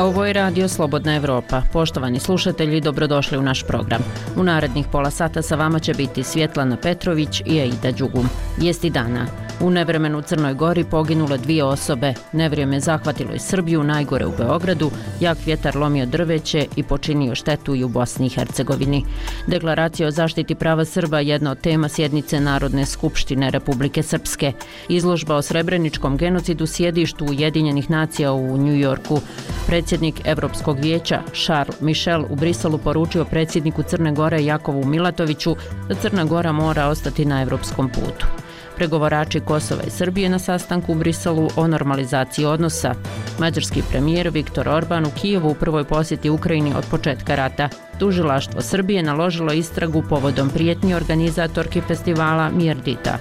Ovo je Radio Slobodna Evropa. Poštovani slušatelji, dobrodošli u naš program. U narednih pola sata sa vama će biti Svjetlana Petrović i Aida Đugum. Vijesti dana. U nevremenu u Crnoj Gori poginule 2 osobe. Nevrijeme zahvatilo i Srbiju, najgore u Beogradu. Jak vjetar lomio drveće i počinio štetu i u Bosni i Hercegovini. Deklaracija o zaštiti prava Srba jedna od tema sjednice Narodne skupštine Republike Srpske. Izložba o srebreničkom genocidu sjedištu Ujedinjenih nacija u Njujorku. Predsjednik Evropskog vijeća Charles Michel u Briselu poručio predsjedniku Crne Gore Jakovu Milatoviću da Crna Gora mora ostati na evropskom putu. Pregovarači Kosova i Srbije na sastanku u Briselu o normalizaciji odnosa. Mađarski premijer Viktor Orban u Kijevu u prvoj posjeti Ukrajini od početka rata. Tužilaštvo Srbije naložilo istragu povodom prijetnji organizatorki festivala Mirdita.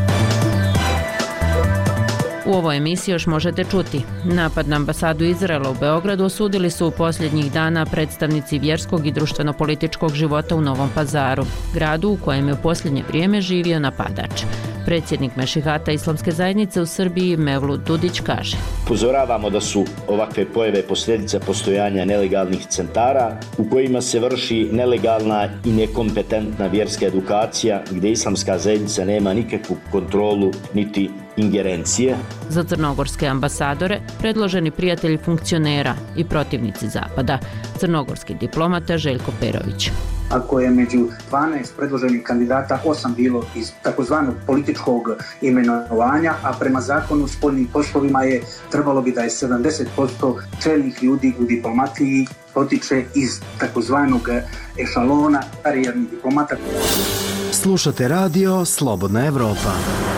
U ovoj emisiji još možete čuti. Napad na ambasadu Izraela u Beogradu osudili su u posljednjih dana predstavnici vjerskog i društveno-političkog života u Novom Pazaru, gradu u kojem je u posljednje vrijeme živio napadač. Predsjednik Mešihata Islamske zajednice u Srbiji Mevlut Dudić kaže: Upozoravamo da su ovakve pojave posljedica postojanja nelegalnih centara u kojima se vrši nelegalna i nekompetentna vjerska edukacija gdje Islamska zajednica nema nikakvu kontrolu niti ingerencije. Za crnogorske ambasadore predloženi prijatelji funkcionera i protivnici Zapada, crnogorski diplomata Željko Perović. Ako je među 12 predloženih kandidata 8 bilo iz takozvanog političkog imenovanja, a prema zakonu o spoljnim poslovima trebalo bi da je 70% čelnih ljudi u diplomatiji potiče iz takozvanog ešalona karijernih diplomata. Slušate Radio Slobodna Evropa.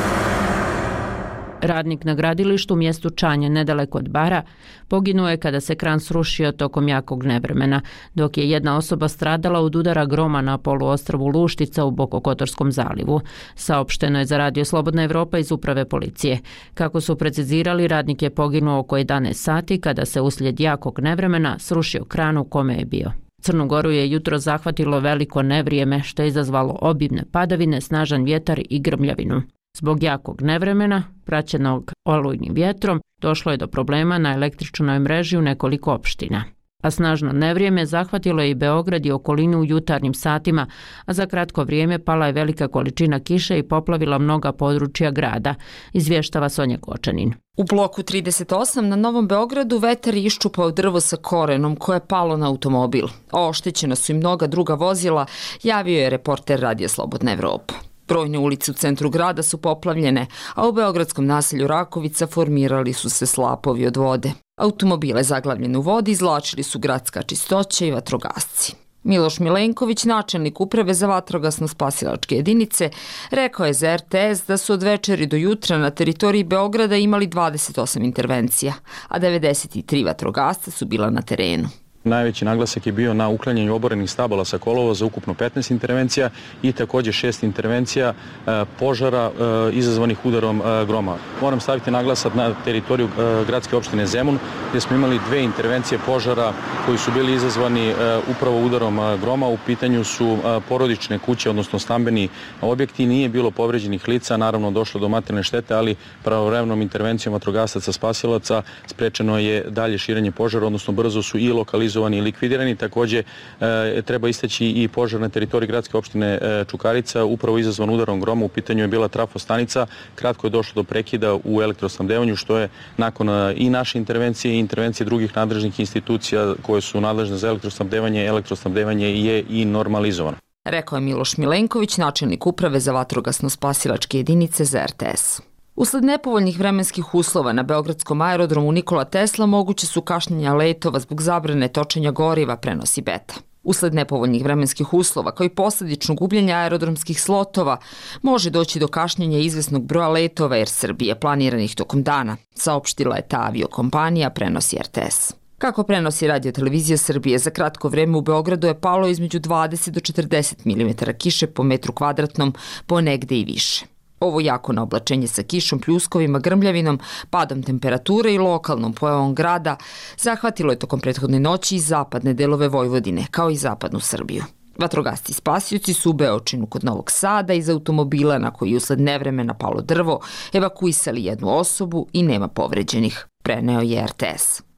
Radnik na gradilištu u mjestu Čanje, nedaleko od Bara, poginuo je kada se kran srušio tokom jakog nevremena, dok je jedna osoba stradala od udara groma na poluostrvu Luštica u Bokokotorskom zalivu. Saopšteno je za Radio Slobodna Evropa iz uprave policije. Kako su precizirali, radnik je poginuo oko 11 sati kada se uslijed jakog nevremena srušio kran u kome je bio. Crnu Goru je jutro zahvatilo veliko nevrijeme, što je izazvalo obimne padavine, snažan vjetar i grmljavinu. Zbog jakog nevremena, praćenog olujnim vjetrom, došlo je do problema na električnoj mreži u nekoliko opština. A snažno nevrijeme zahvatilo je i Beograd i okolinu u jutarnjim satima, a za kratko vrijeme pala je velika količina kiše i poplavila mnoga područja grada, izvještava Sonja Kočanin. U bloku 38 na Novom Beogradu vetar je iščupao drvo sa korenom koje je palo na automobil. Oštećena su i mnoga druga vozila, javio je reporter Radio Slobodna Evropa. Brojne ulice u centru grada su poplavljene, a u beogradskom naselju Rakovica formirali su se slapovi od vode. Automobile zaglavljene u vodi izvlačili su gradska čistoća i vatrogasci. Miloš Milenković, načelnik uprave za vatrogasno-spasilačke jedinice, rekao je za RTS da su od večeri do jutra na teritoriji Beograda imali 28 intervencija, a 93 vatrogasca su bila na terenu. Najveći naglasak je bio na uklanjanju oborenih stabala sa kolova za ukupno 15 intervencija i također 6 intervencija požara izazvanih udarom groma. Moram staviti naglasak na teritoriju gradske opštine Zemun, gdje smo imali 2 intervencije požara koji su bili izazvani upravo udarom groma. U pitanju su porodične kuće, odnosno stambeni objekti. Nije bilo povređenih lica, naravno došlo do materijalne štete, ali pravovremenom intervencijom vatrogasaca spasilaca sprečeno je dalje širenje požara, odnosno brzo su i lokalizovani i likvidirani. Također treba istaći i požar na teritoriji gradske opštine Čukarica, upravo izazvan udarom groma. U pitanju je bila trafostanica. Kratko je došlo do prekida u elektrosnabdevanju, što je nakon i naše intervencije i intervencije drugih nadležnih institucija koje su nadležne za elektrosnabdevanje je i normalizovano. Rekao je Miloš Milenković, načelnik uprave za vatrogasno-spasilačke jedinice za RTS. Usled nepovoljnih vremenskih uslova na beogradskom aerodromu Nikola Tesla moguće su kašnjenja letova zbog zabrane točenja goriva, prenosi Beta. Usled nepovoljnih vremenskih uslova, kao i posljedično gubljenja aerodromskih slotova, može doći do kašnjenja izvesnog broja letova Air Srbije planiranih tokom dana, saopštila je ta aviokompanija, prenosi RTS. Kako prenosi Radio Televizija Srbije, za kratko vrijeme u Beogradu je palo između 20 do 40 mm kiše po metru kvadratnom, ponegde i više. Ovo jako naoblačenje sa kišom, pljuskovima, grmljavinom, padom temperature i lokalnom pojavom grada zahvatilo je tokom prethodne noći i zapadne delove Vojvodine, kao i zapadnu Srbiju. Vatrogasci spasioci su u Beočinu kod Novog Sada iz automobila na koji usled nevremena palo drvo evakuisali jednu osobu i nema povređenih, preneo je RTS.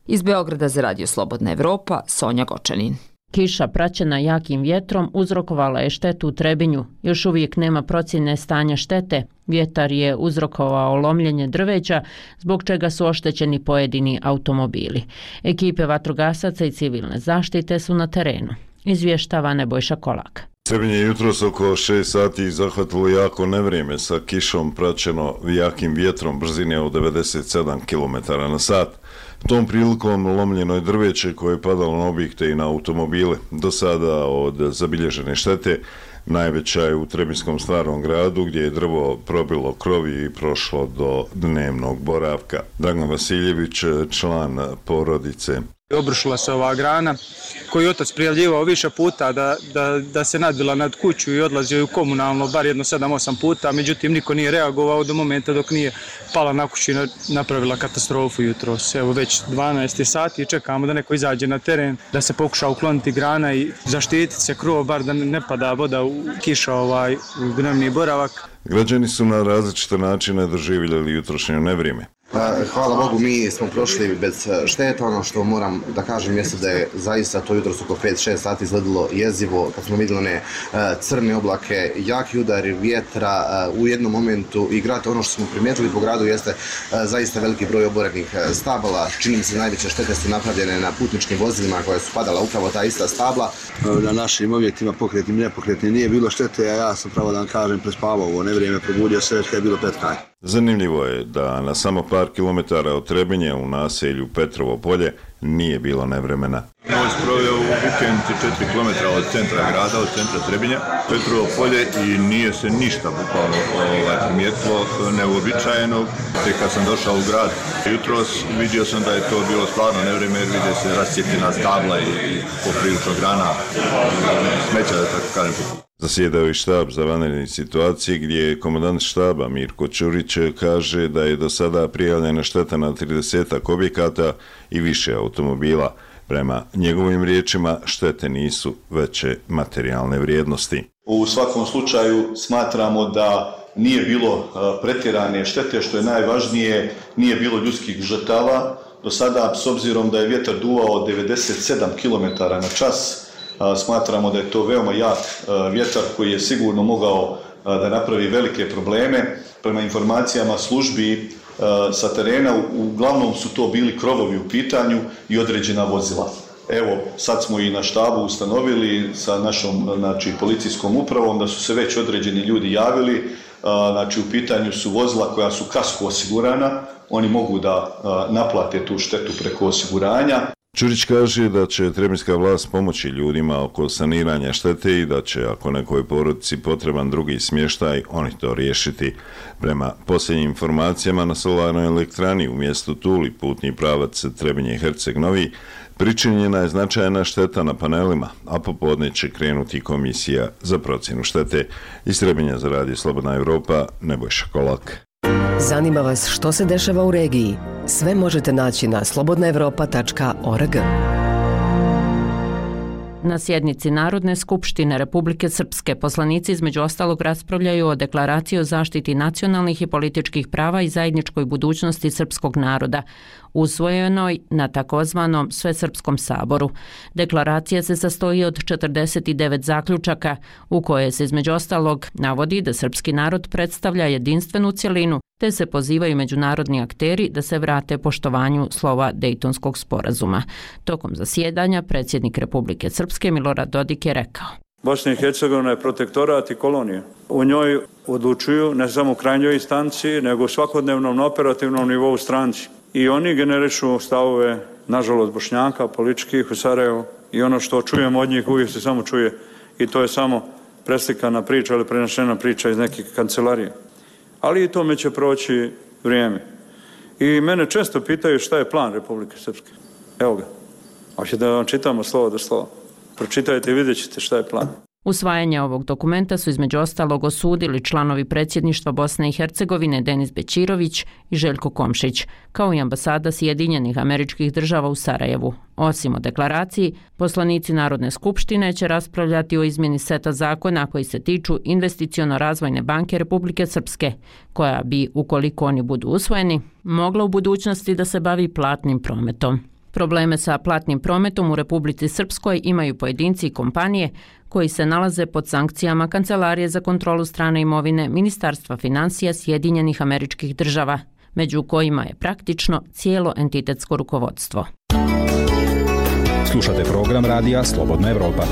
Iz Beograda za Radio Slobodna Evropa, Sonja Gočanin. Kiša praćena jakim vjetrom uzrokovala je štetu u Trebinju. Još uvijek nema procjene stanja štete. Vjetar je uzrokovao lomljenje drveća, zbog čega su oštećeni pojedini automobili. Ekipe vatrogasaca i civilne zaštite su na terenu. Izvještava Nebojša Kolak. Trebinje jutros oko 6 sati zahvatilo jako nevrijeme sa kišom praćeno jakim vjetrom brzine od 97 km/h. Tom prilikom lomljeno je drveće koje je padalo na objekte i na automobile. Do sada od zabilježene štete najveća je u Trebinskom Starom gradu gdje je drvo probilo krovi i prošlo do dnevnog boravka. Dragan Vasiljević, član porodice. Obrušila se ova grana koju je otac prijavljivao više puta da se nadvila nad kuću i odlazio u komunalno bar jedno 7-8 puta, međutim niko nije reagovao do momenta dok nije pala na kuću i napravila katastrofu jutros. Evo već 12 sati i čekamo da neko izađe na teren, da se pokuša ukloniti grana i zaštititi se krov, bar da ne pada voda u kiša u dnevni boravak. Građani su na različite načine doživjeli jutrošnje nevrijeme. Hvala Bogu, mi smo prošli bez šteta. Ono što moram da kažem jeste da je zaista to jutros oko 5-6 sati izgledalo jezivo kad smo vidjeli one crne oblake, jaki udari vjetra u jednom momentu i grad, ono što smo primijetili po gradu jeste zaista veliki broj oborenih stabala. Čini mi se najveće štete su napravljene na putničkim vozilima koja su padala upravo ta ista stabla. Na našim objektima pokretnim i nepokretnim nije bilo štete, a ja sam pravo da vam kažem prespavao ovo nevrijeme, probudio se već kad je bilo 5 kraj. Zanimljivo je da na samo par kilometara od Trebinja u naselju Petrovo polje nije bilo nevremena. Noć proveo u vikend 4 km od centra grada, od centra Trebinja, Petrovo polje i nije se ništa bukvalno primijetilo neuobičajenog. Tek kad sam došao u grad jutros vidio sam da je to bilo stvarno nevreme jer vide se rascijetljena stabla i poprilično grana smeća, da tako kažem. Zasjedao je štab za vanredne situacije gdje je komandant štaba Mirko Ćurić kaže da je do sada prijavljena šteta na 30 objekata i više automobila. Prema njegovim riječima štete nisu veće materijalne vrijednosti. U svakom slučaju smatramo da nije bilo pretjerane štete, što je najvažnije, nije bilo ljudskih žrtava. Do sada, s obzirom da je vjetar duvao 97 km/h, smatramo da je to veoma jak vjetar koji je sigurno mogao da napravi velike probleme. Prema informacijama službi sa terena, uglavnom su to bili krovovi u pitanju i određena vozila. Evo, sad smo i na štabu ustanovili sa našom policijskom upravom da su se već određeni ljudi javili. U pitanju su vozila koja su kasko osigurana, oni mogu da naplate tu štetu preko osiguranja. Ćurić kaže da će trebinska vlast pomoći ljudima oko saniranja štete i da će, ako nekoj porodici potreban drugi smještaj, oni to riješiti. Prema posljednjim informacijama na solarnoj elektrani u mjestu Tuli, putni pravac Trebinje-Herceg Novi, pričinjena je značajna šteta na panelima, a popodne će krenuti komisija za procjenu štete. Iz Trebinja za Radio Slobodna Evropa, Nebojša Kolak. Zanima vas što se dešava u regiji? Sve možete naći na slobodnaevropa.org. Na sjednici Narodne skupštine Republike Srpske poslanici između ostalog raspravljaju o deklaraciji o zaštiti nacionalnih i političkih prava i zajedničkoj budućnosti srpskog naroda, usvojenoj na takozvanom Svesrpskom saboru. Deklaracija se sastoji od 49 zaključaka u koje se između ostalog navodi da srpski narod predstavlja jedinstvenu cjelinu, te se pozivaju međunarodni akteri da se vrate poštovanju slova Dejtonskog sporazuma. Tokom zasjedanja predsjednik Republike Srpske Milorad Dodik je rekao: Bosna i Hercegovina je protektorat i kolonija. U njoj odlučuju ne samo u krajnjoj instanci, nego u svakodnevnom na operativnom nivou stranci. I oni generišu stavove, nažalost, Bošnjaka, političkih u Sarajevu, i ono što čujemo od njih uvijek se samo čuje i to je samo preslikana priča ili prenešena priča iz nekih kancelarija. Ali i tome će proći vrijeme. I mene često pitaju šta je plan Republike Srpske. Evo ga. Hoćete da vam čitamo slovo do slova. Pročitajte i vidjet ćete šta je plan. Usvajanje ovog dokumenta su između ostalog osudili članovi predsjedništva Bosne i Hercegovine Denis Bećirović i Željko Komšić, kao i ambasada Sjedinjenih Američkih Država u Sarajevu. Osim o deklaraciji, poslanici Narodne skupštine će raspravljati o izmjeni seta zakona koji se tiču Investiciono-razvojne banke Republike Srpske, koja bi, ukoliko oni budu usvojeni, mogla u budućnosti da se bavi platnim prometom. Probleme sa platnim prometom u Republici Srpskoj imaju pojedinci i kompanije koji se nalaze pod sankcijama Kancelarije za kontrolu strane imovine Ministarstva financija Sjedinjenih Američkih Država, među kojima je praktično cijelo entitetsko rukovodstvo. Slušate program radija Slobodna Evropa.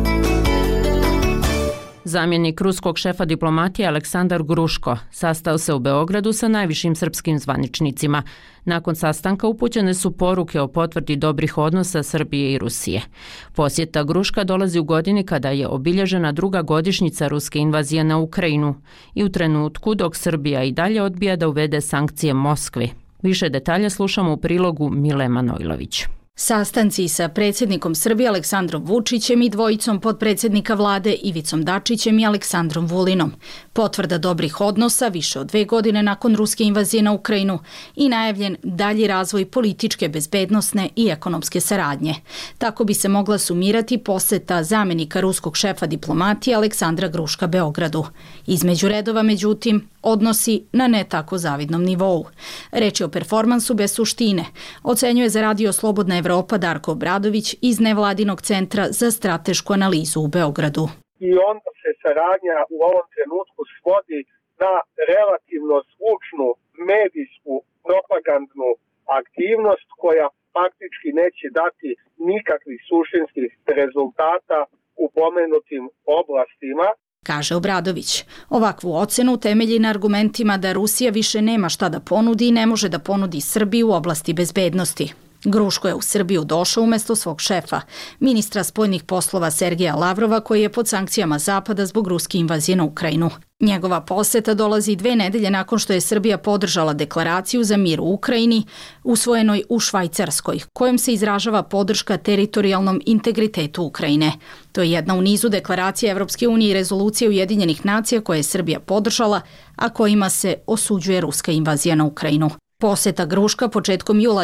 Zamjenik ruskog šefa diplomatije Aleksandar Gruško sastao se u Beogradu sa najvišim srpskim zvaničnicima. Nakon sastanka upućene su poruke o potvrdi dobrih odnosa Srbije i Rusije. Posjeta Gruška dolazi u godini kada je obilježena druga godišnjica ruske invazije na Ukrajinu i u trenutku dok Srbija i dalje odbija da uvede sankcije Moskvi. Više detalja slušamo u prilogu Mile Manojlović. Sastanci sa predsjednikom Srbije Aleksandrom Vučićem i dvojicom potpredsjednika vlade Ivicom Dačićem i Aleksandrom Vulinom. Potvrda dobrih odnosa više od 2 godine nakon ruske invazije na Ukrajinu i najavljen dalji razvoj političke, bezbednosne i ekonomske saradnje. Tako bi se mogla sumirati poseta zamjenika ruskog šefa diplomatije Aleksandra Gruška Beogradu. Između redova, međutim, odnosi na ne tako zavidnom nivou. Reč je o performansu bez suštine, ocenjuje za radio Slobodna Evropa Darko Obradović iz Nevladinog centra za stratešku analizu u Beogradu. I onda se saradnja u ovom trenutku svodi na relativno zvučnu medijsku propagandnu aktivnost koja faktički neće dati nikakvih suštinskih rezultata u pomenutim oblastima. Kaže Obradović. Ovakvu ocenu temelji na argumentima da Rusija više nema šta da ponudi i ne može da ponudi Srbiji u oblasti bezbednosti. Gruško je u Srbiju došao umjesto svog šefa, ministra spoljnih poslova Sergeja Lavrova, koji je pod sankcijama Zapada zbog ruske invazije na Ukrajinu. Njegova poseta dolazi 2 nedelje nakon što je Srbija podržala deklaraciju za mir u Ukrajini, usvojenoj u Švajcarskoj, kojom se izražava podrška teritorijalnom integritetu Ukrajine. To je jedna u nizu deklaracija Evropske unije i rezolucije Ujedinjenih nacija koje je Srbija podržala, a kojima se osuđuje ruska invazija na Ukrajinu. Poseta Gruška početkom jula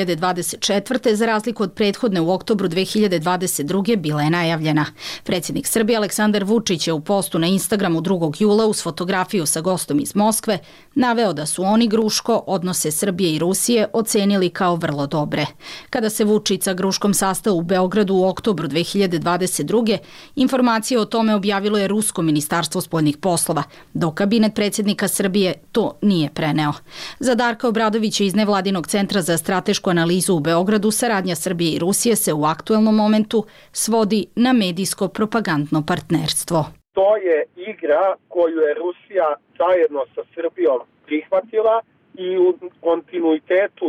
2024. za razliku od prethodne u oktobru 2022. bila je najavljena. Predsjednik Srbije Aleksandar Vučić je u postu na Instagramu 2. jula uz fotografiju sa gostom iz Moskve naveo da su oni Gruško odnose Srbije i Rusije ocenili kao vrlo dobre. Kada se Vučić sa Gruškom sastao u Beogradu u oktobru 2022. informacije o tome objavilo je Rusko ministarstvo spoljnih poslova, dok kabinet predsjednika Srbije to nije preneo. Za Darka Obradovića iz Nevladinog centra za stratešku analizu u Beogradu, saradnja Srbije i Rusije se u aktuelnom momentu svodi na medijsko propagandno partnerstvo. To je igra koju je Rusija zajedno sa Srbijom prihvatila i u kontinuitetu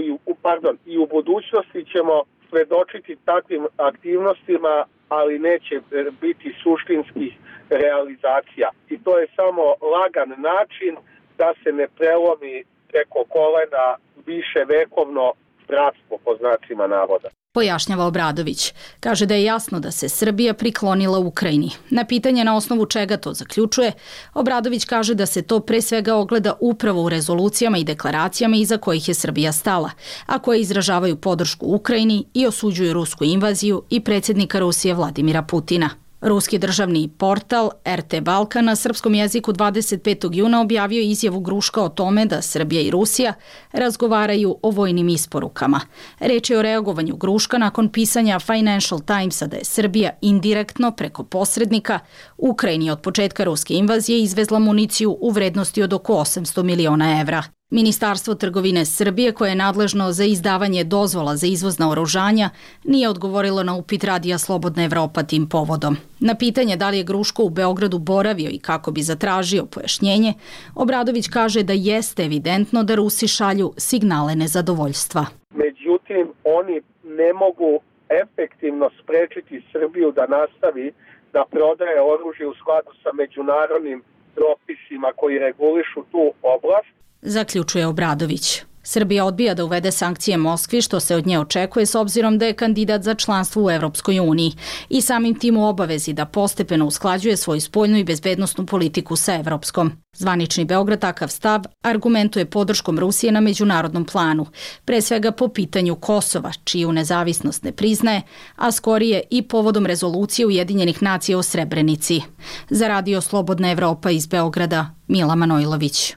i u budućnosti ćemo svedočiti takvim aktivnostima, ali neće biti suštinskih realizacija. I to je samo lagan način da se ne prelomi preko kolena više vekovno bratstvo po znacima navoda. Pojašnjava Obradović. Kaže da je jasno da se Srbija priklonila Ukrajini. Na pitanje na osnovu čega to zaključuje, Obradović kaže da se to pre svega ogleda upravo u rezolucijama i deklaracijama iza kojih je Srbija stala, a koje izražavaju podršku Ukrajini i osuđuju rusku invaziju i predsjednika Rusije Vladimira Putina. Ruski državni portal RT Balkan na srpskom jeziku 25. juna objavio izjavu Gruška o tome da Srbija i Rusija razgovaraju o vojnim isporukama. Reč je o reagovanju Gruška nakon pisanja Financial Timesa da je Srbija indirektno preko posrednika Ukrajini od početka ruske invazije izvezla municiju u vrednosti od oko 800 miliona evra. Ministarstvo trgovine Srbije, koje je nadležno za izdavanje dozvola za izvoz naoružanja, nije odgovorilo na upit radija Slobodna Evropa tim povodom. Na pitanje da li je Gruško u Beogradu boravio i kako bi zatražio pojašnjenje, Obradović kaže da jeste evidentno da Rusi šalju signale nezadovoljstva. Međutim, oni ne mogu efektivno sprečiti Srbiju da nastavi da prodaje oružje u skladu sa međunarodnim propisima koji regulišu tu oblast. Zaključuje Obradović. Srbija odbija da uvede sankcije Moskvi, što se od nje očekuje s obzirom da je kandidat za članstvo u Evropskoj uniji i samim tim u obavezi da postepeno usklađuje svoju spoljnu i bezbednosnu politiku sa evropskom. Zvanični Beograd takav stav argumentuje podrškom Rusije na međunarodnom planu, pre svega po pitanju Kosova, čiju nezavisnost ne priznaje, a skorije i povodom rezolucije Ujedinjenih nacija o Srebrenici. Za radio Slobodna Evropa iz Beograda, Mila Manojlović.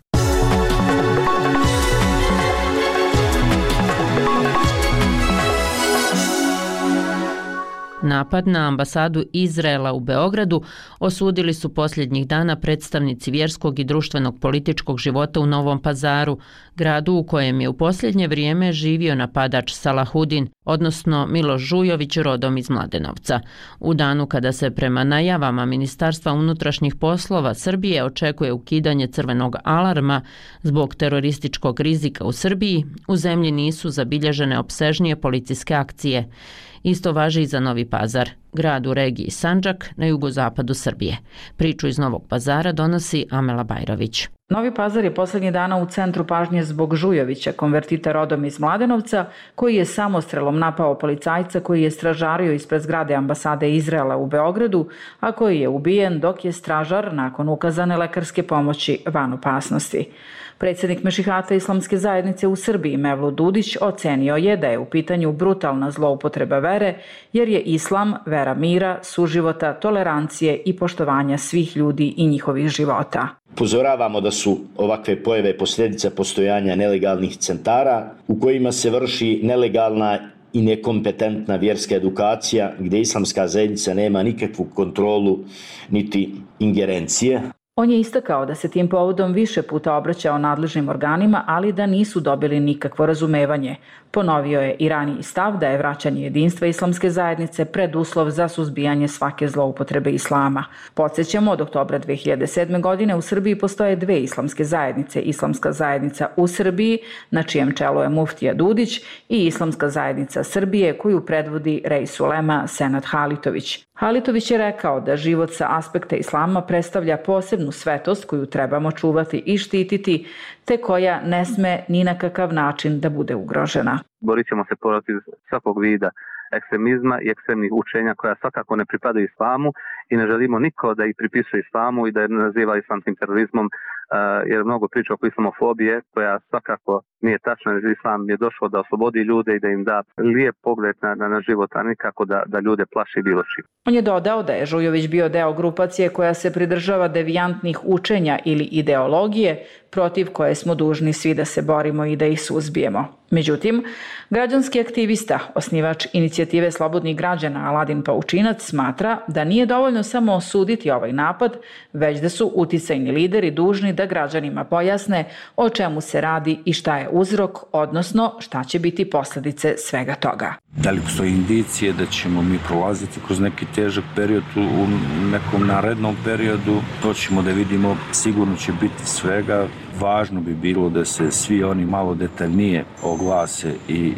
Napad na ambasadu Izraela u Beogradu osudili su posljednjih dana predstavnici vjerskog i društvenog političkog života u Novom Pazaru, gradu u kojem je u posljednje vrijeme živio napadač Salahudin, odnosno Miloš Žujović rodom iz Mladenovca. U danu kada se prema najavama Ministarstva unutrašnjih poslova Srbije očekuje ukidanje crvenog alarma zbog terorističkog rizika u Srbiji, u zemlji nisu zabilježene opsežnije policijske akcije. Isto važi i za Novi Pazar, grad u regiji Sandžak na jugozapadu Srbije. Priču iz Novog Pazara donosi Amela Bajrović. Novi Pazar je posljednjih dana u centru pažnje zbog Žujovića, konvertita rodom iz Mladenovca, koji je samostrelom napao policajca koji je stražario ispred zgrade ambasade Izraela u Beogradu, a koji je ubijen dok je stražar nakon ukazane lekarske pomoći van opasnosti. Predsjednik Mešihata Islamske zajednice u Srbiji Mevlut Dudić ocenio je da je u pitanju brutalna zloupotreba vere, jer je islam vera mira, suživota, tolerancije i poštovanja svih ljudi i njihovih života. Upozoravamo da su ovakve pojave posljedica postojanja nelegalnih centara u kojima se vrši nelegalna i nekompetentna vjerska edukacija gdje islamska zajednica nema nikakvu kontrolu niti ingerencije. On je istakao da se tim povodom više puta obraćao nadležnim organima, ali da nisu dobili nikakvo razumevanje. Ponovio je i raniji stav da je vraćanje jedinstva islamske zajednice preduslov za suzbijanje svake zloupotrebe islama. Podsjećamo, od oktobra 2007. godine u Srbiji postoje dve islamske zajednice. Islamska zajednica u Srbiji, na čijem čelu je muftija Dudić, i Islamska zajednica Srbije, koju predvodi Reis Ulema Senad Halitović. Halitović je rekao da život sa aspekta islama predstavlja posebnu svetost koju trebamo čuvati i štititi, te koja ne sme ni na kakav način da bude ugrožena. Borit ćemo se protiv svakog vida ekstremizma i ekstremnih učenja koja svakako ne pripadaju islamu i ne želimo niko da ih pripisuje islamu i da je naziva islamskim terorizmom, jer mnogo priča oko islamofobije koja svakako nije tačna, jer islam je došao da oslobodi ljude i da im da lijep pogled na život, a nikako da ljude plaši bilo čim. On je dodao da je Žujović bio deo grupacije koja se pridržava devijantnih učenja ili ideologije protiv koje smo dužni svi da se borimo i da ih suzbijemo. Međutim, građanski aktivista, osnivač inicijative Slobodnih građana Aladin Paučinac smatra da nije dovoljno samo osuditi ovaj napad, već da su uticajni lideri dužni da građanima pojasne o čemu se radi i šta je uzrok, odnosno šta će biti posljedice svega toga. Da li postoji indicije da ćemo mi prolaziti kroz neki težak period u nekom narednom periodu? To ćemo da vidimo, sigurno će biti svega. Važno bi bilo da se svi oni malo detaljnije oglase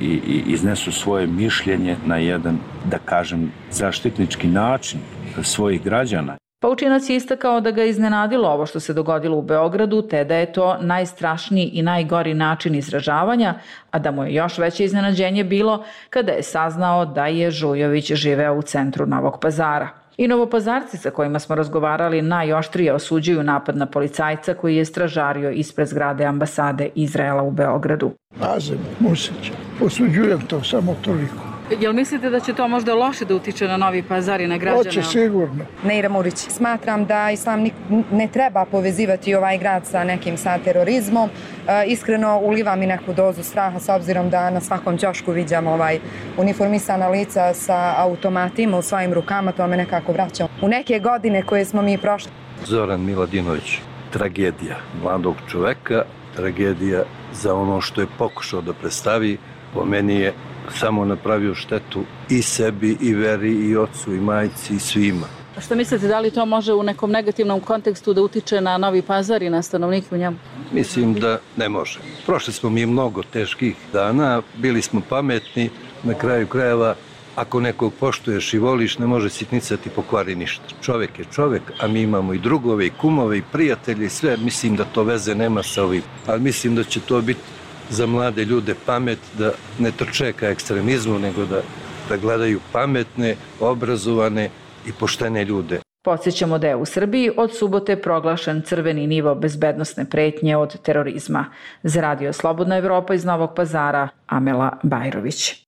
i iznesu svoje mišljenje na jedan, da kažem, zaštitnički način svojih građana. Paučinac je istakao da ga iznenadilo ovo što se dogodilo u Beogradu, te da je to najstrašniji i najgori način izražavanja, a da mu je još veće iznenađenje bilo kada je saznao da je Žujović živeo u centru Novog Pazara. I Novopazarci sa kojima smo razgovarali najoštrije osuđuju napad na policajca koji je stražario ispred zgrade ambasade Izraela u Beogradu. Azem Musić, osuđujem to samo toliko. Jel mislite da će to možda loše da utiče na Novi Pazar i na građane? Hoće sigurno. Neira Murić, smatram da islam ne treba povezivati ovaj grad sa nekim terorizmom. Iskreno ulivam i neku dozu straha s obzirom da na svakom ćošku viđam uniformisana lica sa automatima u svojim rukama, to me nekako vraća u neke godine koje smo mi prošli. Zoran Miladinović, tragedija mladog čoveka, tragedija za ono što je pokušao da predstavi, po meni je samo napravio štetu i sebi, i veri, i ocu, i majci, i svima. Što mislite, da li to može u nekom negativnom kontekstu da utiče na Novi Pazar i na stanovnike u njemu? Mislim da ne može. Prošli smo mi mnogo teških dana, bili smo pametni, na kraju krajeva, ako nekog poštuješ i voliš, ne može sitnica ti pokvari ništa. Čovjek je čovjek, a mi imamo i drugove, i kumove, i prijatelje, i sve. Mislim da to veze nema sa ovim. Ali mislim da će to biti za mlade ljude pamet, da ne trče ka ekstremizmu, nego da gledaju pametne, obrazovane i poštene ljude. Podsjećamo da je u Srbiji od subote proglašen crveni nivo bezbednosne pretnje od terorizma. Za Radio Slobodna Evropa iz Novog Pazara, Amela Bajrović.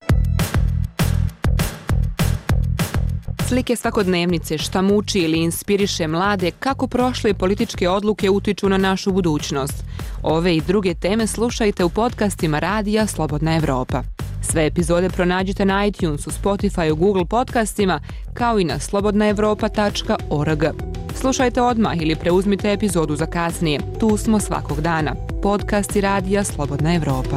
Slike svakodnevnice, šta muči ili inspiriše mlade, kako prošle političke odluke utiču na našu budućnost. Ove i druge teme slušajte u podcastima Radija Slobodna Evropa. Sve epizode pronađite na iTunesu, Spotifyu, Google podcastima, kao i na slobodnaevropa.org. Slušajte odmah ili preuzmite epizodu za kasnije. Tu smo svakog dana. Podcast i radija Slobodna Evropa.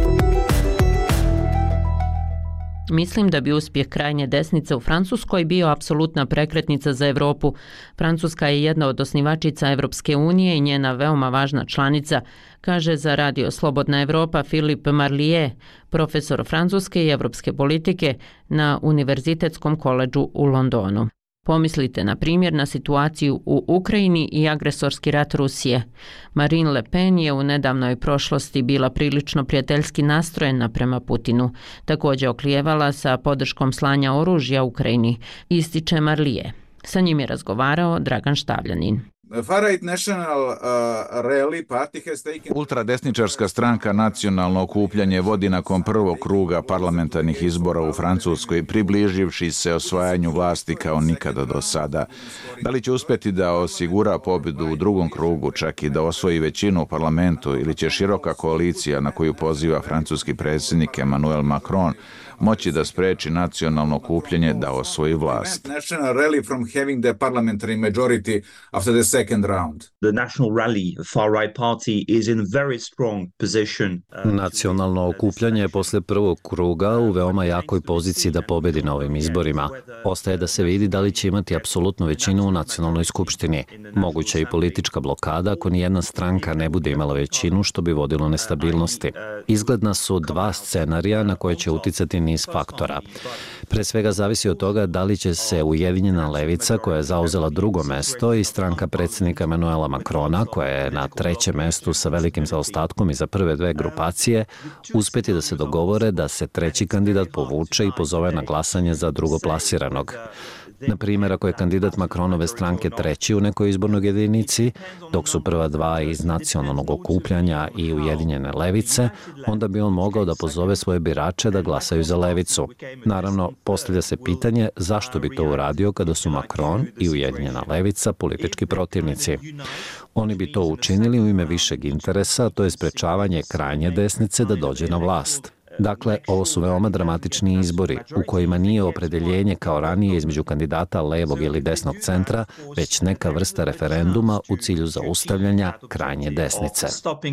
Mislim da bi uspjeh krajnje desnice u Francuskoj bio apsolutna prekretnica za Evropu. Francuska je jedna od osnivačica Evropske unije i njena veoma važna članica, kaže za radio Slobodna Evropa Philippe Marlier, profesor francuske i evropske politike na Univerzitetskom koledžu u Londonu. Pomislite, na primjer, na situaciju u Ukrajini i agresorski rat Rusije. Marine Le Pen je u nedavnoj prošlosti bila prilično prijateljski nastrojena prema Putinu. Također oklijevala sa podrškom slanja oružja Ukrajini, ističe Marlije. Sa njim je razgovarao Dragan Štavljanin. Ultradesničarska stranka Nacionalno okupljanje vodi nakon prvog kruga parlamentarnih izbora u Francuskoj, približivši se osvajanju vlasti kao nikada do sada. Da li će uspjeti da osigura pobjedu u drugom krugu, čak i da osvoji većinu u parlamentu, ili će široka koalicija na koju poziva francuski predsjednik Emmanuel Macron moći da spreči nacionalno okupljanje da osvoji vlast? Nacionalno okupljanje posle prvog kruga u veoma jakoj poziciji da pobedi na ovim izborima. Ostaje da se vidi da li će imati apsolutnu većinu u nacionalnoj skupštini. Moguća i politička blokada ako nijedna stranka ne bude imala većinu, što bi vodilo nestabilnosti. Izgledna su dva scenarija na koje će uticati niz faktora. Pre svega zavisi od toga da li će se Ujedinjena levica, koja je zauzela drugo mesto, i stranka predsjednika Emmanuela Macrona, koja je na trećem mestu sa velikim zaostatkom iza prve dve grupacije, uspjeti da se dogovore da se treći kandidat povuče i pozove na glasanje za drugoplasiranog. Na primjer, ako je kandidat Macronove stranke treći u nekoj izbornoj jedinici, dok su prva dva iz nacionalnog okupljanja i Ujedinjene levice, onda bi on mogao da pozove svoje birače da glasaju za levicu. Naravno, postavlja se pitanje zašto bi to uradio kada su Macron i Ujedinjena levica politički protivnici. Oni bi to učinili u ime višeg interesa, to je sprečavanje krajnje desnice da dođe na vlast. Dakle, ovo su veoma dramatični izbori u kojima nije opredeljenje kao ranije između kandidata levog ili desnog centra, već neka vrsta referenduma u cilju zaustavljanja krajnje desnice.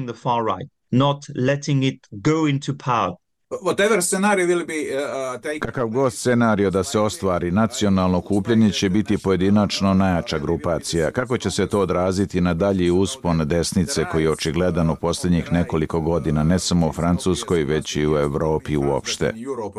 Kakav god scenario da se ostvari, nacionalno okupljanje će biti pojedinačno najjača grupacija. Kako će se to odraziti na dalji uspon desnice koji je očigledan u posljednjih nekoliko godina, ne samo u Francuskoj, već i u Evropi uopšte?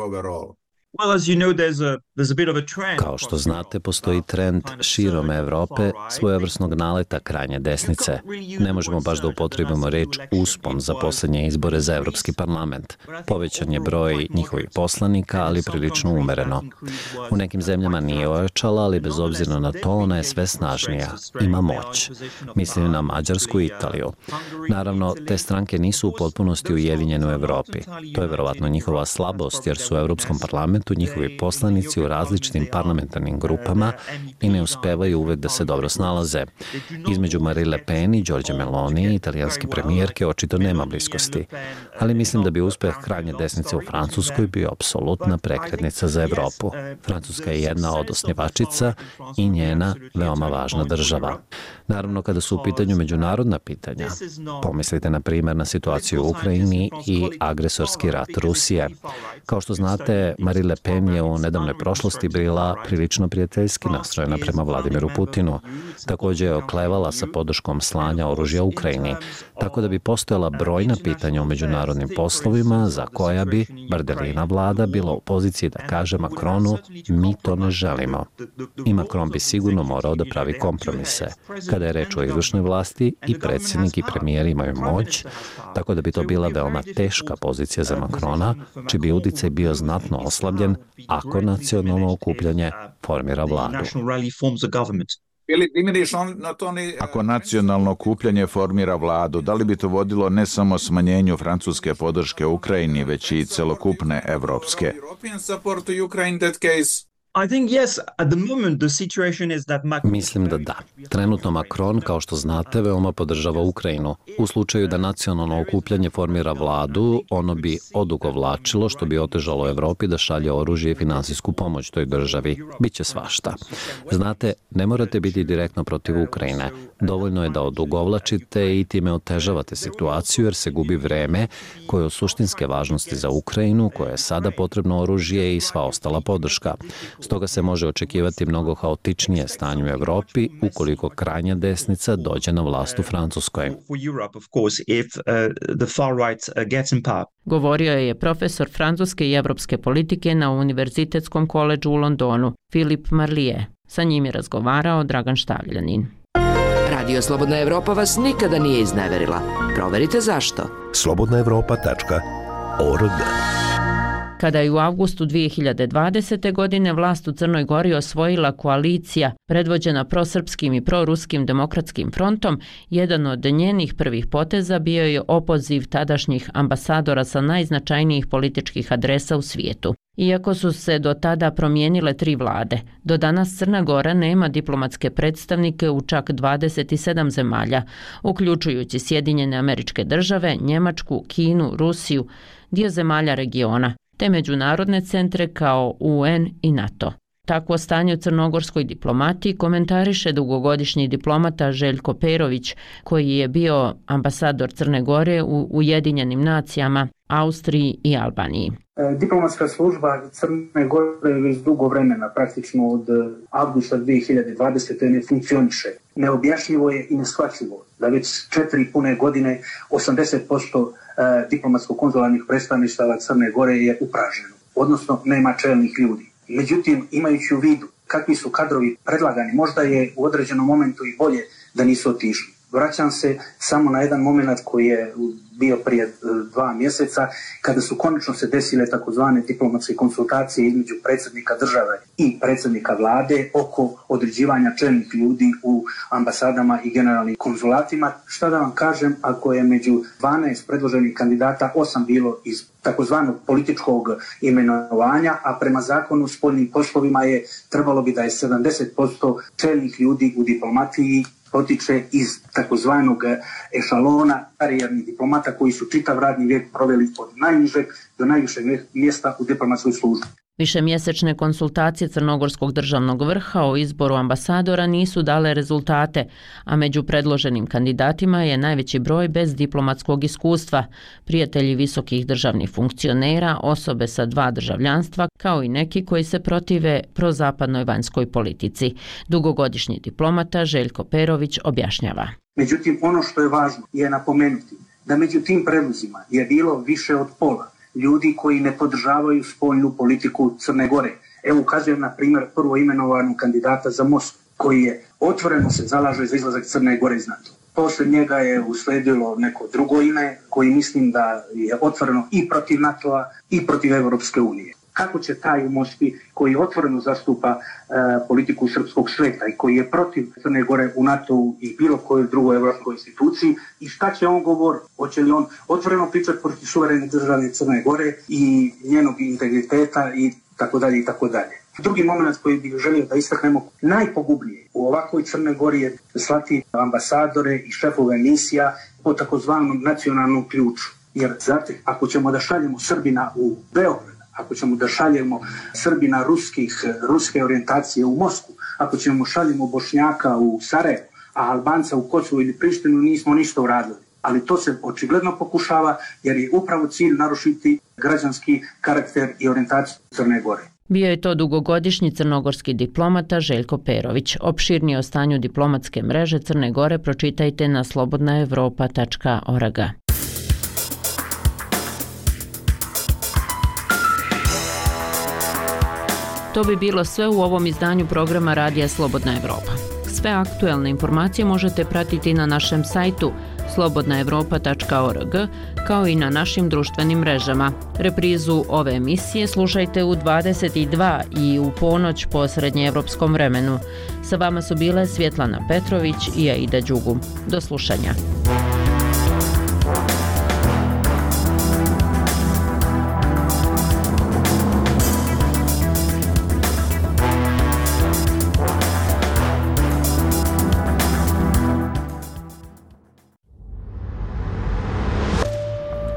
Kao što znate, postoji trend širom Evrope svojevrsnog naleta krajnje desnice. Ne možemo baš da upotrebimo reč uspon za posljednje izbore za Evropski parlament. Povećan je broj njihovih poslanika, ali prilično umereno. U nekim zemljama nije ojačala, ali bez obzira na to ona je sve snažnija. Ima moć. Mislim na Mađarsku i Italiju. Naravno, te stranke nisu u potpunosti ujedinjene u Evropi. To je verovatno njihova slabost, jer su u Evropskom parlamentu njihovi poslanici u različitim parlamentarnim grupama i ne uspevaju uvek da se dobro snalaze. Između Marine Le Pen i Giorgia Meloni, italijanske premijerke, očito nema bliskosti. Ali mislim da bi uspeh krajnje desnice u Francuskoj bio apsolutna prekretnica za Evropu. Francuska je jedna od osnivačica i njena veoma važna država. Naravno, kada su u pitanju međunarodna pitanja, pomislite na primjer na situaciju u Ukrajini i agresorski rat Rusije. Kao što znate, Marine Le Pen je u nedavnoj prošlosti bila prilično prijateljski nastrojena prema Vladimiru Putinu. Također je oklevala sa podrškom slanja oružja Ukrajini. Tako da bi postojala brojna pitanja u međunarodnim poslovima za koja bi Bardelina vlada bila u poziciji da kaže Macronu mi to ne želimo. I Macron bi sigurno morao da pravi kompromise. Kada je reč o izvršnoj vlasti, i predsjednik i premijer imaju moć, tako da bi to bila veoma teška pozicija za Macrona, čiji bi uticaj bio znatno oslabljen ako nacionalno okupljanje formira vladu. Ako nacionalno okupljanje formira vladu, da li bi to vodilo ne samo smanjenju francuske podrške Ukrajini, već i celokupne evropske? Mislim da da. Trenutno Macron, kao što znate, veoma podržava Ukrajinu. U slučaju da nacionalno okupljanje formira vladu, ono bi odugovlačilo, što bi otežalo Evropi da šalje oružje i finansijsku pomoć toj državi. Biće svašta. Znate, ne morate biti direktno protiv Ukrajine. Dovoljno je da odugovlačite i time otežavate situaciju, jer se gubi vreme koje je od suštinske važnosti za Ukrajinu, koje je sada potrebno oružje i sva ostala podrška. Stoga se može očekivati mnogo haotičnije stanje u Evropi ukoliko krajnja desnica dođe na vlast u Francuskoj. Govorio je profesor francuske i evropske politike na Univerzitetskom koledžu u Londonu, Filip Marlije. Sa njim je razgovarao Dragan Štavljanin. Radio Slobodna Evropa vas nikada nije izneverila. Proverite zašto. slobodnaevropa.org. Kada je u avgustu 2020. godine vlast u Crnoj Gori osvojila koalicija predvođena prosrpskim i proruskim demokratskim frontom, jedan od njenih prvih poteza bio je opoziv tadašnjih ambasadora sa najznačajnijih političkih adresa u svijetu. Iako su se do tada promijenile 3 vlade, do danas Crna Gora nema diplomatske predstavnike u čak 27 zemalja, uključujući Sjedinjene Američke Države, Njemačku, Kinu, Rusiju, dio zemalja regiona, te međunarodne centre kao UN i NATO. Takvo stanje u crnogorskoj diplomatiji komentariše dugogodišnji diplomata Željko Perović, koji je bio ambasador Crne Gore u Ujedinjenim nacijama, Austriji i Albaniji. Diplomatska služba Crne Gore već dugo vremena, praktično od avgusta 2020. ne funkcioniše. Neobjašnjivo je i neshvatljivo da već 4 pune godine 80% diplomatsko-konzularnih predstavništava Crne Gore je upražnjeno, odnosno nema čelnih ljudi. Međutim, imajući u vidu kakvi su kadrovi predlagani, možda je u određenom momentu i bolje da nisu otišli. Vraćam se samo na jedan moment koji je bio prije 2 mjeseca, kada su konačno se desile takozvane diplomatske konsultacije između predsjednika države i predsjednika vlade oko određivanja čelnih ljudi u ambasadama i generalnim konzulatima. Šta da vam kažem, ako je među 12 predloženih kandidata 8 bilo iz takozvanog političkog imenovanja, a prema zakonu o spoljnim poslovima je trebalo bi da je 70% čelnih ljudi u diplomatiji potiče iz takozvanog ešalona karijernih diplomata koji su čitav radni vijek proveli od najnižeg do najvišeg mjesta u diplomatskoj službi. Višemjesečne konsultacije Crnogorskog državnog vrha o izboru ambasadora nisu dale rezultate, a među predloženim kandidatima je najveći broj bez diplomatskog iskustva, prijatelji visokih državnih funkcionera, osobe sa 2 državljanstva, kao i neki koji se protive prozapadnoj vanjskoj politici. Dugogodišnji diplomata Željko Perović objašnjava. Međutim, ono što je važno je napomenuti da među tim predlozima je bilo više od pola ljudi koji ne podržavaju spoljnu politiku Crne Gore. Evo ukazujem na primjer prvo imenovanog kandidata za Moskvu, koji je otvoreno se zalaže za izlazak Crne Gore iz NATO. Poslije njega je usledilo neko drugo ime koji mislim da je otvoreno i protiv NATO-a i protiv Europske unije. Kako će taj u Moskvi koji otvoreno zastupa politiku srpskog sveta i koji je protiv Crne Gore u NATO-u i bilo kojoj drugoj evropskoj instituciji, i šta će on govoriti? Hoće li on otvoreno pričati protiv suverene države Crne Gore i njenog integriteta i tako dalje i tako dalje. Drugi moment koji bih želio da istaknemo, najpogubnije u ovakvoj Crne Gori je slati ambasadore i šefove misija po takozvanom nacionalnom ključu. Jer znate, ako ćemo da šaljemo Srbina u Beograd, ako ćemo da šaljemo Srbina ruske orijentacije u Moskvu, ako ćemo šaljemo Bošnjaka u Sarajevo, a Albanca u Kosovo ili Prištinu, nismo ništa uradili. Ali to se očigledno pokušava jer je upravo cilj narušiti građanski karakter i orijentaciju Crne Gore. Bio je to dugogodišnji crnogorski diplomata Željko Perović. Opširnije o stanju diplomatske mreže Crne Gore pročitajte na slobodnaevropa.org. To bi bilo sve u ovom izdanju programa Radija Slobodna Evropa. Sve aktuelne informacije možete pratiti na našem sajtu slobodnaevropa.org, kao i na našim društvenim mrežama. Reprizu ove emisije slušajte u 22 i u ponoć po srednjeevropskom vremenu. Sa vama su bile Svjetlana Petrović i Aida Đugum. Do slušanja.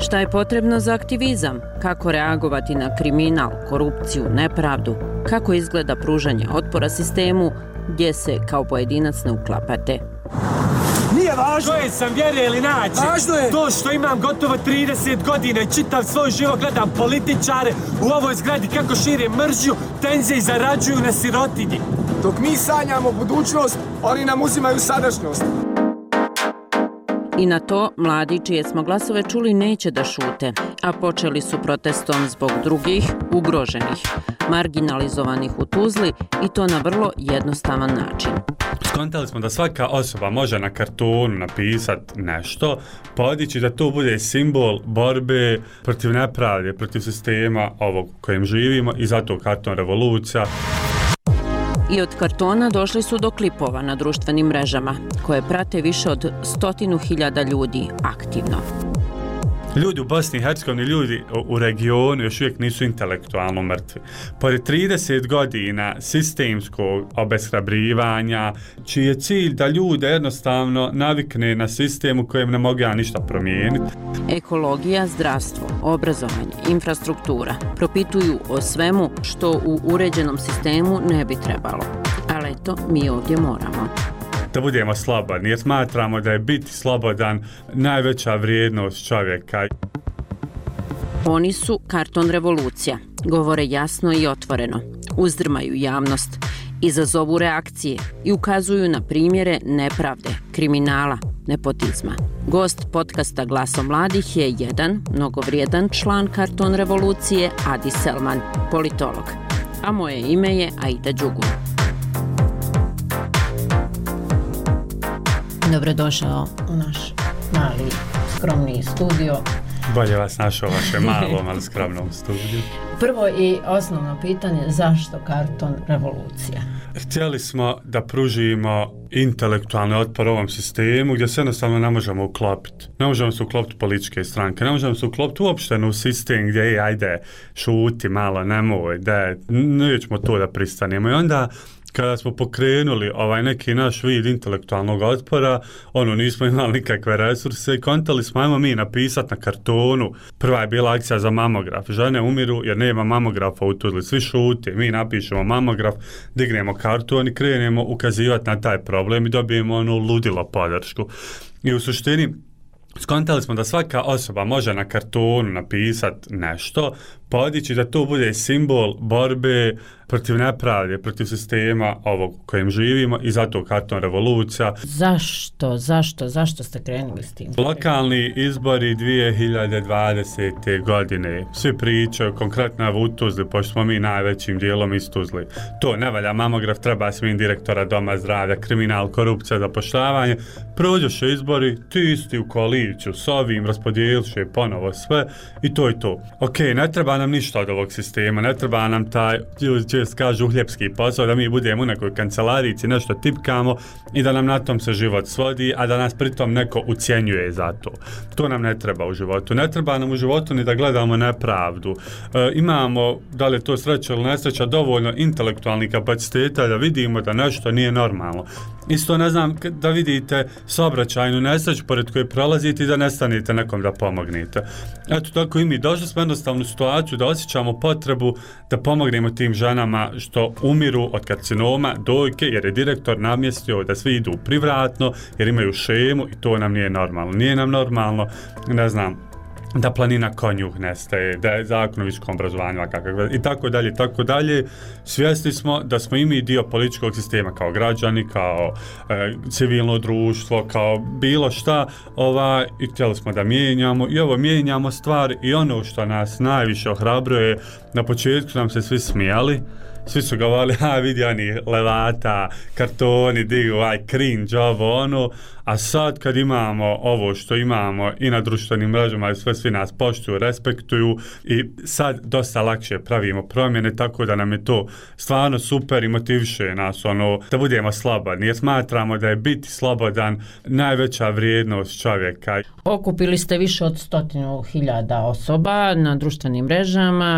Šta je potrebno za aktivizam? Kako reagovati na kriminal, korupciju, nepravdu? Kako izgleda pružanje otpora sistemu gdje se kao pojedinac ne uklapate? Nije važno je sam vjere ili nađe. Važno je to što imam gotovo 30 godina i čitav svoj život gledam političare u ovoj zgradi kako šire mržnju, tenzije i zarađuju na sirotinji. Dok mi sanjamo budućnost, oni nam uzimaju sadašnjost. I na to mladi čije smo glasove čuli neće da šute, a počeli su protestom zbog drugih, ugroženih, marginalizovanih u Tuzli i to na vrlo jednostavan način. Skontali smo da svaka osoba može na kartonu napisati nešto, podići da to bude simbol borbe protiv nepravde, protiv sistema ovog u kojem živimo i zato karton revolucija. I od kartona došli su do klipova na društvenim mrežama, koje prate više od 100.000 ljudi aktivno. Ljudi u Bosni i Hercegovini, ljudi u regionu još uvijek nisu intelektualno mrtvi. Pored 30 godina sistemskog obeshrabrivanja, čiji je cilj da ljude jednostavno navikne na sistem u kojem ne mogu ništa promijeniti. Ekologija, zdravstvo, obrazovanje, infrastruktura propituju o svemu što u uređenom sistemu ne bi trebalo. Ali eto, mi ovdje moramo. Da budemo slobodni, jer smatramo da je biti slobodan najveća vrijednost čovjeka. Oni su karton revolucija, govore jasno i otvoreno, uzdrmaju javnost, izazovu reakcije i ukazuju na primjere nepravde, kriminala, nepotizma. Gost podcasta Glaso mladih je jedan mnogovrijedan član karton revolucije, Adi Selman, politolog. A moje ime je Aida Đugun. Dobrodošao u naš mali, skromni studio. Bolje vas našao vaše malom, ali skromnom studiju. Prvo i osnovno pitanje, zašto karton revolucija? Htjeli smo da pružimo intelektualni otpor ovom sistemu gdje se jednostavno ne možemo uklopiti. Ne možemo se uklopiti političke stranke, ne možemo se uklopiti uopšte u sistem gdje ajde šuti malo, nemoj, nećemo to da pristanemo. I onda kada smo pokrenuli neki naš vid intelektualnog otpora, nismo imali nikakve resurse i kontali smo, ajmo mi napisati na kartonu. Prva je bila akcija za mamograf. Žene umiru jer nema mamografa u Tuzli. Svi šute, mi napišemo mamograf, dignemo karton i krenemo ukazivati na taj problem i dobijemo ludilo podršku. I u suštini skontali smo da svaka osoba može na kartonu napisati nešto, podići da to bude simbol borbe protiv nepravde, protiv sistema ovog u kojem živimo i zato karton revolucija. Zašto ste krenuli s tim? Lokalni izbori 2020. godine. Svi pričaju, konkretno u Tuzli, pošto smo mi najvećim dijelom iz Tuzli. To ne valja, mamograf, treba smin direktora doma zdravlja, kriminal, korupcija, zapošljavanje. Prođoše izbori, ti isti u koaliciju s ovim, raspodijeliše ponovo sve i to je to. Ok, ne treba nam ništa od ovog sistema, ne treba nam taj, čest kažu, uhljepski posao, da mi budemo u nekoj kancelarici, nešto tipkamo i da nam na tom se život svodi, a da nas pritom neko ucjenjuje za to. To nam ne treba u životu. Ne treba nam u životu ni da gledamo nepravdu. Imamo, da li je to sreća ili nesreća, dovoljno intelektualnih kapaciteta da vidimo da nešto nije normalno. Isto ne znam, da vidite saobraćajnu nesreću pored koje prolazite i da nestanete nekom da pomognete. Eto, tako i mi došli smo jednostavnu situaciju da osjećamo potrebu da pomognemo tim ženama što umiru od karcinoma dojke, jer je direktor namjestio da svi idu privratno, jer imaju šemu i to nam nije normalno. Nije nam normalno, ne znam, da planina konjuh nestaje, da je zakon o visokom obrazovanju i tako dalje. Svjesni smo da smo i mi dio političkog sistema kao građani, kao civilno društvo, kao bilo šta, i htjeli smo da mijenjamo i mijenjamo stvari i ono što nas najviše ohrabruje, na početku nam se svi smijali. Svi su govorili, vidi oni levata, kartoni, digu, cringe, a sad kad imamo ovo što imamo i na društvenim mrežama i svi nas poštuju, respektuju i sad dosta lakše pravimo promjene, tako da nam je to stvarno super i motiviše nas da budemo slobodni, jer smatramo da je biti slobodan najveća vrijednost čovjeka. Okupili ste više od 100.000 osoba na društvenim mrežama,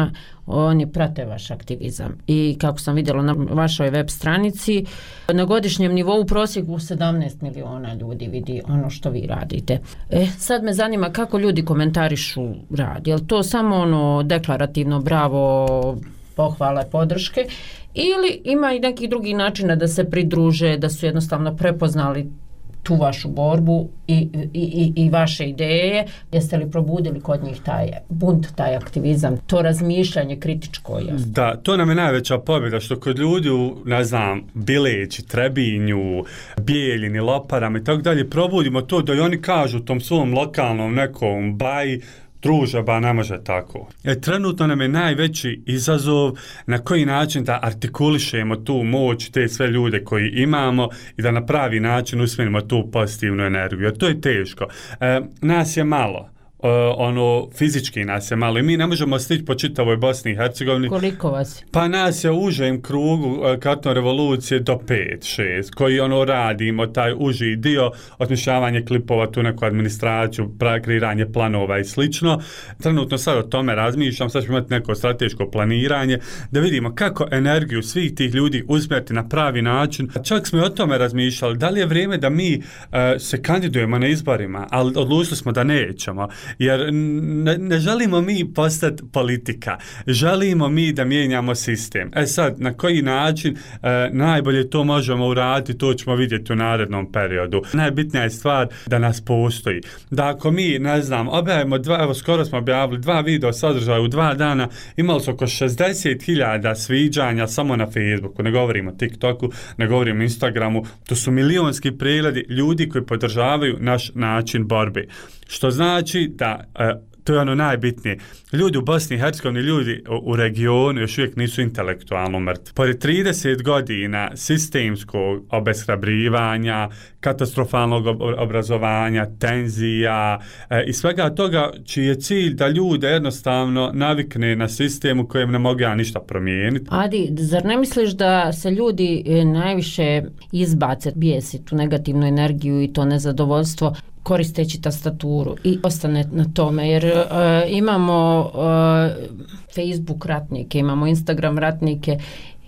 oni prate vaš aktivizam. I kako sam vidjela na vašoj web stranici, na godišnjem nivou u prosjeku 17 miliona ljudi vidi ono što vi radite. Sad me zanima kako ljudi komentarišu rad. Je li to samo ono deklarativno bravo, pohvale, podrške, ili ima i nekih drugih načina da se pridruže, da su jednostavno prepoznali tu vašu borbu i vaše ideje? Jeste li probudili kod njih taj bunt, taj aktivizam, to razmišljanje kritičko? Da, to nam je najveća pobjeda, što kod ljudi ne znam, Bileći, Trebinju, Bijeljini, Loparama i tako dalje, probudimo to da i oni kažu tom svom lokalnom nekom baji, druže, ba ne može tako. Trenutno nam je najveći izazov na koji način da artikulišemo tu moć, te sve ljude koji imamo i da na pravi način usmjerimo tu pozitivnu energiju. Jer to je teško. Nas je malo. Fizički nas je malo i mi ne možemo stići po čitavoj Bosni i Hercegovini. Koliko vas? Pa nas je u užem krugu karton revolucije do 5-6 koji radimo taj uži dio, osmišljavanje klipova, tu neku administraciju, kreiranje planova i slično. Trenutno sad o tome razmišljam, sad ćemo imati neko strateško planiranje da vidimo kako energiju svih tih ljudi usmjeriti na pravi način. Čak smo i o tome razmišljali, da li je vrijeme da mi se kandidujemo na izborima, ali odlučili smo da nećemo. Jer ne želimo mi postati politika, želimo mi da mijenjamo sistem. Sad, na koji način najbolje to možemo uraditi, to ćemo vidjeti u narednom periodu. Najbitnija je stvar da nas postoji. Da ako mi, ne znam, objavimo skoro smo objavili 2 video sadržaja u 2 dana, imali su oko 60.000 sviđanja samo na Facebooku, ne govorimo o TikToku, ne govorimo o Instagramu, to su milionski pregledi ljudi koji podržavaju naš način borbe. Što znači da, to je ono najbitnije, ljudi u Bosni i Hercegovini, ljudi u regionu još uvijek nisu intelektualno mrtvi. Pored 30 godina sistemskog obeshrabrivanja, katastrofalnog obrazovanja, tenzija i svega toga čiji je cilj da ljude jednostavno navikne na sistem u kojem ne mogu ja ništa promijeniti. Adi, zar ne misliš da se ljudi najviše izbace, bijesi tu negativnu energiju i to nezadovoljstvo koristeći tastaturu i ostane na tome, jer imamo Facebook ratnike, imamo Instagram ratnike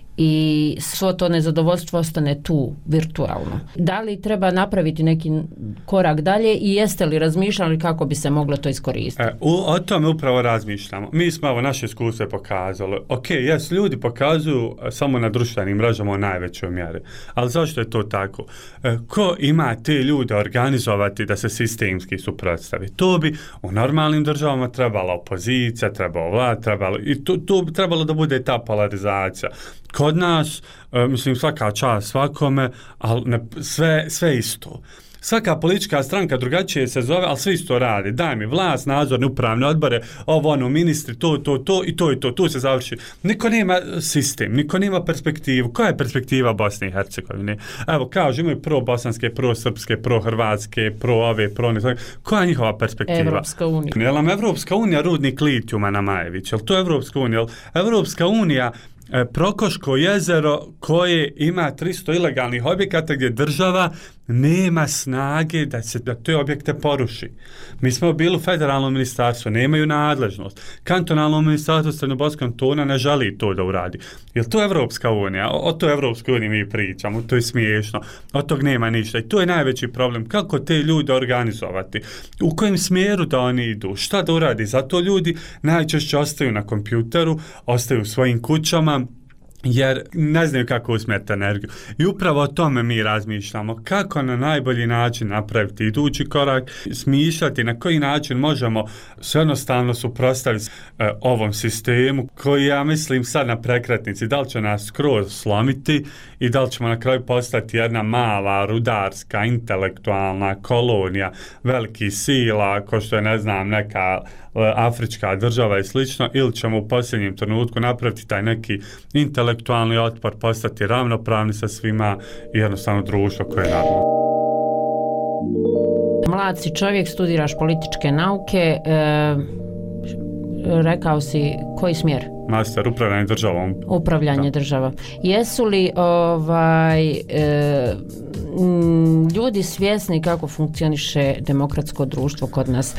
i svo to nezadovoljstvo ostane tu virtualno. Da li treba napraviti neki korak dalje i jeste li razmišljali kako bi se moglo to iskoristiti? O tome upravo razmišljamo. Mi smo naše iskustvo pokazali. Ljudi pokazuju samo na društvenim mrežama u najvećoj mjeri. Ali zašto je to tako? Ko ima te ljude organizovati da se sistemski suprotstavi? To bi u normalnim državama trebala opozicija, trebalo vlad, to bi trebalo da bude ta polarizacija. Kod nas, svaka čast svakome, ali sve isto. Svaka politička stranka drugačije se zove, ali sve isto radi. Daj mi vlast, nadzorne upravne odbore, ministri, to, tu se završi. Niko nema sistem, niko nema perspektivu. Koja je perspektiva Bosne i Hercegovine? Evo, kažu, imaju pro-bosanske, pro-srpske, pro-hrvatske, pro-ove, pro-ne. Koja je njihova perspektiva? Evropska unija. Je li nam Evropska unija rudnik litijuma na Majević? Je li to Evropska unija? Evropska unija Prokoško jezero koje ima 300 ilegalnih objekata gdje država nema snage da te objekte poruši. Mi smo bili u federalnom ministarstvu, nemaju nadležnost. Kantonalno ministarstvo Srednjoboskog kantona ne želi to da uradi. Jer to je Evropska unija? O toj Evropskoj uniji mi pričamo, to je smiješno. Od tog nema ništa. I to je najveći problem. Kako te ljude organizovati? U kojem smjeru da oni idu? Šta da uradi? Zato ljudi najčešće ostaju na kompjuteru, ostaju u svojim kućama, jer ne znaju kako usmjeriti energiju. I upravo o tome mi razmišljamo. Kako na najbolji način napraviti idući korak, smišljati na koji način možemo se jednostavno suprotstaviti ovom sistemu koji, ja mislim, sad na prekretnici, da li će nas skroz slomiti i da li ćemo na kraju postati jedna mala, rudarska, intelektualna kolonija velikih sila, ko što je, ne znam, neka afrička država i slično, ili ćemo u posljednjem trenutku napraviti taj neki intelektualni otpor, postati ravnopravni sa svima i jednostavno društvo koje je narodno. Mlad si čovjek, studiraš političke nauke, rekao si koji smjer? Master, upravljanje državom. Upravljanje država. Jesu li ljudi svjesni kako funkcioniše demokratsko društvo kod nas,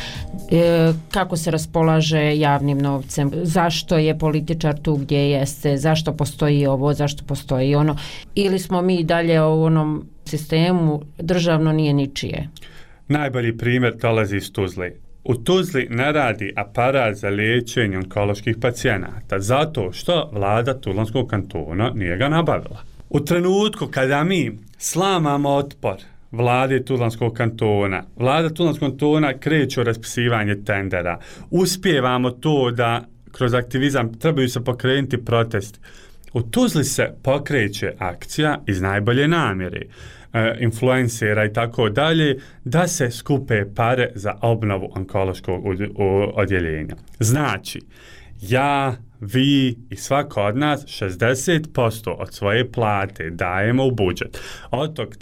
kako se raspolaže javnim novcem, zašto je političar tu gdje jeste, zašto postoji ovo, zašto postoji ono, ili smo mi dalje u onom sistemu državno nije ničije? Najbolji primjer dolazi iz Tuzle. U Tuzli ne radi aparat za liječenje onkoloških pacijenata zato što vlada Tuzlanskog kantona nije ga nabavila. U trenutku kada mi slamamo otpor vlade Tuzlanskog kantona, vlada Tuzlanskog kantona kreće u raspisivanje tendera, uspijevamo to da kroz aktivizam trebaju se pokrenuti protesti. U Tuzli se pokreće akcija iz najbolje namjere, influencera i tako dalje, da se skupe pare za obnovu onkološkog odjeljenja. Znači, ja, vi i svako od nas 60% od svoje plate dajemo u budžet. Od tog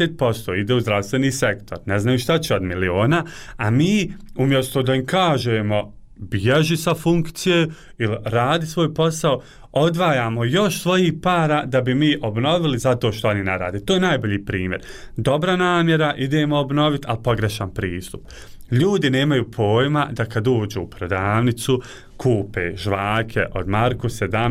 30% ide u zdravstveni sektor. Ne znaju šta će od miliona, a mi umjesto da im kažemo bježi sa funkcije ili radi svoj posao, odvajamo još svojih para da bi mi obnovili zato što oni ne rade. To je najbolji primjer. Dobra namjera, idemo obnoviti, ali pogrešan pristup. Ljudi nemaju pojma da kad uđu u prodavnicu, kupe žvake od marku,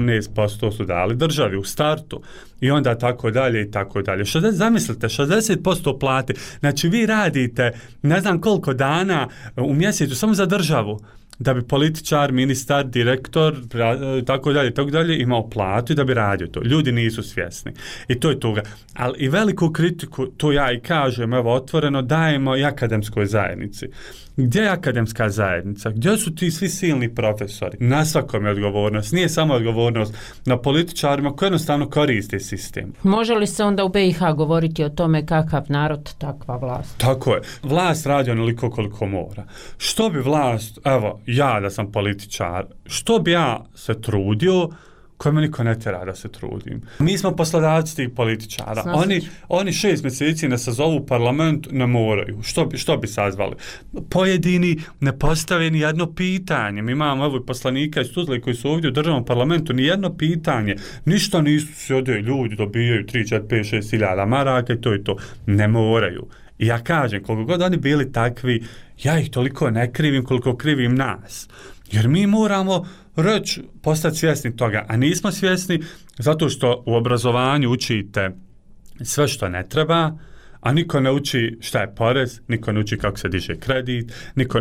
17% su dali državi u startu. I onda tako dalje i tako dalje. Zamislite, 60% plate. Znači vi radite ne znam koliko dana u mjesecu samo za državu, da bi političar, ministar, direktor, tako dalje, imao platu i da bi radio to. Ljudi nisu svjesni. I to je toga. Ali i veliku kritiku, to ja i kažem, evo otvoreno, dajemo i akademskoj zajednici. Gdje je akademska zajednica? Gdje su ti svi silni profesori? Na svakom je odgovornost. Nije samo odgovornost na političarima koji jednostavno koriste sistem. Može li se onda u BiH govoriti o tome kakav narod, takva vlast? Tako je. Vlast radi onoliko koliko mora. Što bi vlast, evo, ja da sam političar, što bi ja se trudio, koje me niko ne tjera da se trudim. Mi smo poslodavci tih političara. Oni 6 mjeseci ne sazovu parlament, ne moraju. Što bi sazvali? Pojedini ne postave ni jedno pitanje. Mi imamo evo poslanika iz Tuzle koji su ovdje u državnom parlamentu, ni jedno pitanje. Ništa nisu sjede, ljudi dobijaju 3, 4, 5, 6 hiljada maraka i to je to. Ne moraju. I ja kažem, koliko god oni bili takvi, ja ih toliko ne krivim koliko krivim nas. Jer mi moramo reći, postati svjesni toga, a nismo svjesni zato što u obrazovanju učite sve što ne treba, a niko ne uči šta je porez, niko ne uči kako se diže kredit,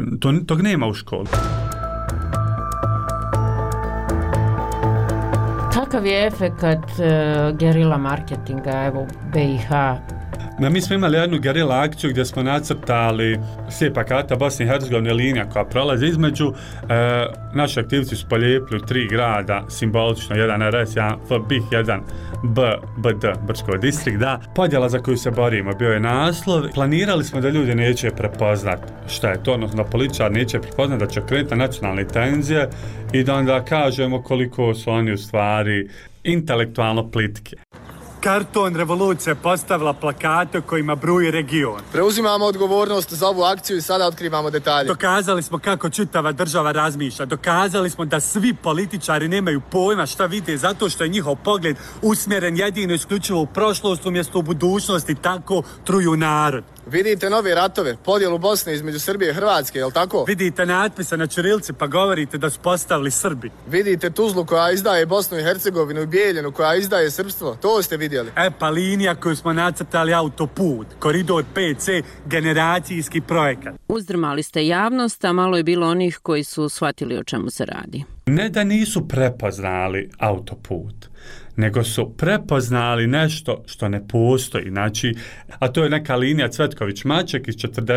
tog nema u školi. Kakav je efekat gerila marketinga evo u BiH? Mi smo imali jednu gerila akciju gdje smo nacrtali slijepa karta Bosne i Hercegovine, linija koja prolazi između. Naši aktivci su polijepili u 3 grada, simbolično, 1 RS, 1 FBIH, 1 BD, Brčko distrikt, da. Podjela za koju se borimo bio je naslov. Planirali smo da ljudi neće prepoznat šta je to, odnosno da političar neće prepoznat da će krenuti nacionalne tenzije i da onda kažemo koliko su oni u stvari intelektualno plitki. Karton revolucija postavila plakate kojima bruji region. Preuzimamo odgovornost za ovu akciju i sada otkrivamo detalje. Dokazali smo kako čitava država razmišlja. Dokazali smo da svi političari nemaju pojma šta vide zato što je njihov pogled usmjeren jedino isključivo u prošlost umjesto u budućnosti, tako truju narod. Vidite nove ratove, podjelu Bosne između Srbije i Hrvatske, jel tako? Vidite natpise na ćirilci pa govorite da su postavili Srbi. Vidite Tuzlu koja izdaje Bosnu i Hercegovinu i Bijeljinu koja izdaje srpstvo, to ste vidjeli. Pa linija koju smo nacrtali autoput, koridor 5C, generacijski projekat. Uzdrmali ste javnost, a malo je bilo onih koji su shvatili o čemu se radi. Ne da nisu prepoznali autoput, nego su prepoznali nešto što ne postoji. Znači, a to je neka linija Cvetković-Maček iz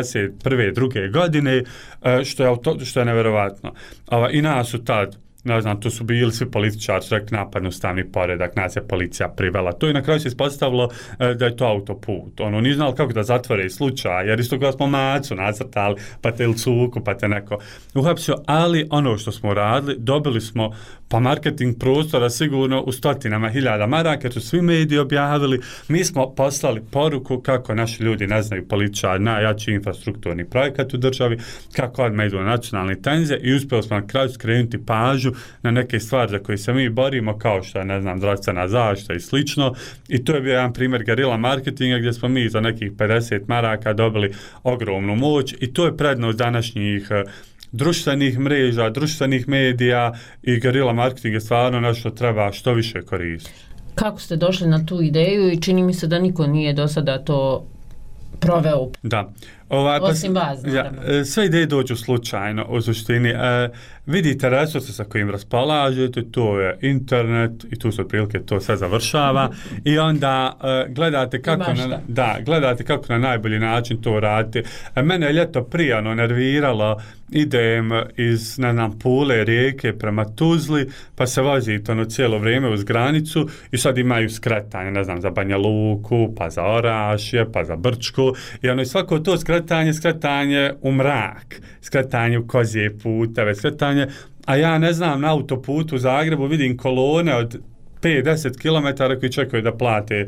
41. druge godine, što je nevjerovatno. I nas su tad, ne znam, tu su bili svi političari, su rekli napad na ustavni poredak, nas je policija privela. To i na kraju se ispostavilo da je to autoput. Nije znalo kako da zatvore slučaj, jer isto kada smo Macu nacrtali, pa te Ilcuku, pa te neko uhapsio, ali ono što smo radili, dobili smo pa marketing prostora sigurno u stotinama hiljada maraka, jer su svi mediji objavili. Mi smo poslali poruku kako naši ljudi ne znaju političari, najjači infrastrukturni projekat u državi, kako odmah idu na nacionalne tenzije i uspjeli smo na kraju skrenuti pažnju mrežu na neke stvari za koje se mi borimo, kao što je, ne znam, zdravstvena zaštita i slično. I to je bio jedan primjer gerila marketinga gdje smo mi za nekih 50 maraka dobili ogromnu moć i to je prednost današnjih društvenih mreža, društvenih medija i gerila marketing je stvarno nešto treba što više koristiti. Kako ste došli na tu ideju i čini mi se da niko nije do sada to proveo? Da. Osim vas, sve ideje dođu slučajno u suštini. Vidite resurse sa kojim raspolažete, to je internet i tu se otprilike to sve završava i onda gledate kako na najbolji način to radite. Mene je ljeto prije nerviralo, idem iz, ne znam, Pule, Rijeke prema Tuzli, pa se vozite cijelo vrijeme uz granicu i sad imaju skretanje, ne znam, za Banja Luku, pa za Orašje, pa za Brčku i svako to skretanje u mrak, skretanje u kozje puteve, skretanje, a ja ne znam, na autoputu u Zagrebu vidim kolone od 5-10 km koji čekaju da plate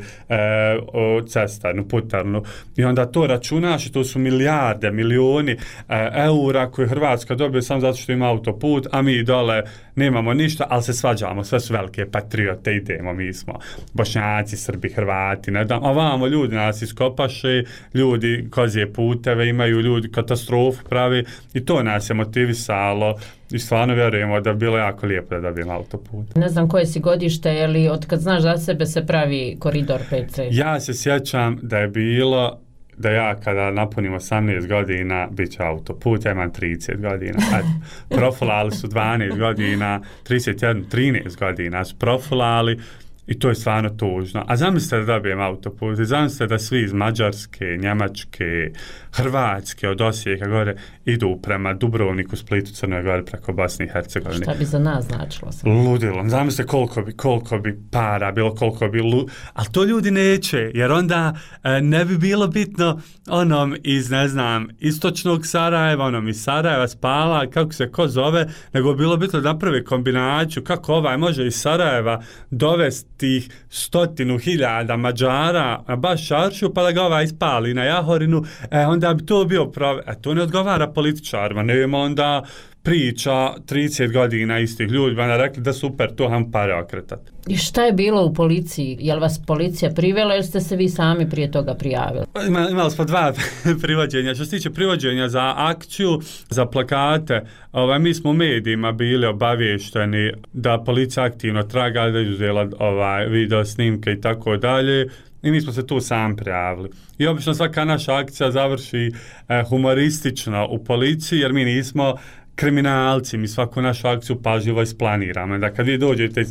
cestarnu, putarnu. I onda to računaš i to su milijarde, milioni eura koje Hrvatska dobije samo zato što ima autoput, a mi dole nemamo ništa, ali se svađamo, sve su velike patriote, idemo, mi smo Bošnjaci, Srbi, Hrvati, ne znam, ovamo ljudi nas iskopaše, ljudi kozje puteve imaju, ljudi katastrofu pravi i to nas je motivisalo i stvarno vjerujemo da bi bilo jako lijepo da dobijemo autoput. Ne znam koje si godište, je li od kad znaš za sebe se pravi koridor 5C? Ja se sjećam da je bilo da ja kada napunim 18 godina bit će autoput, ja imam 30 godina. Profilali su 12 godina, 31, 13 godina su profilali i to je stvarno tužno. A zamislite da dobijem autoput, zamislite da svi iz Mađarske, Njemačke, Hrvatske, od Osijeka gore idu prema Dubrovniku, Splitu, Crnoj Gori preko Bosne i Hercegovine. Šta bi za nas značilo? Ludilo. Zamislite koliko bi para bilo, ali to ljudi neće, jer onda ne bi bilo bitno onom iz, ne znam, istočnog Sarajeva, onom iz Sarajeva, Spala, kako se ko zove, nego bilo bitno da napravi kombinaciju kako ovaj može iz Sarajeva dovesti tih 100.000 Mađara na baš Šaršu, pa da ga ovaj ispali na Jahorinu, onda bi to bio to ne odgovara političarima, nema onda priča 30 godina istih ljudi, onda rekli da super, to ham pare okretati. I šta je bilo u policiji? Je li vas policija privela ili ste se vi sami prije toga prijavili? Imali smo 2 privođenja. Što se tiče privođenja za akciju, za plakate, mi smo u medijima bili obavješteni da policija aktivno traga, da je uzela video snimke i tako dalje. I mi smo se tu sam prijavili. I obično svaka naša akcija završi humoristično u policiji, jer mi nismo kriminalci, mi svaku našu akciju pažljivo isplaniramo. Da kad vi dođete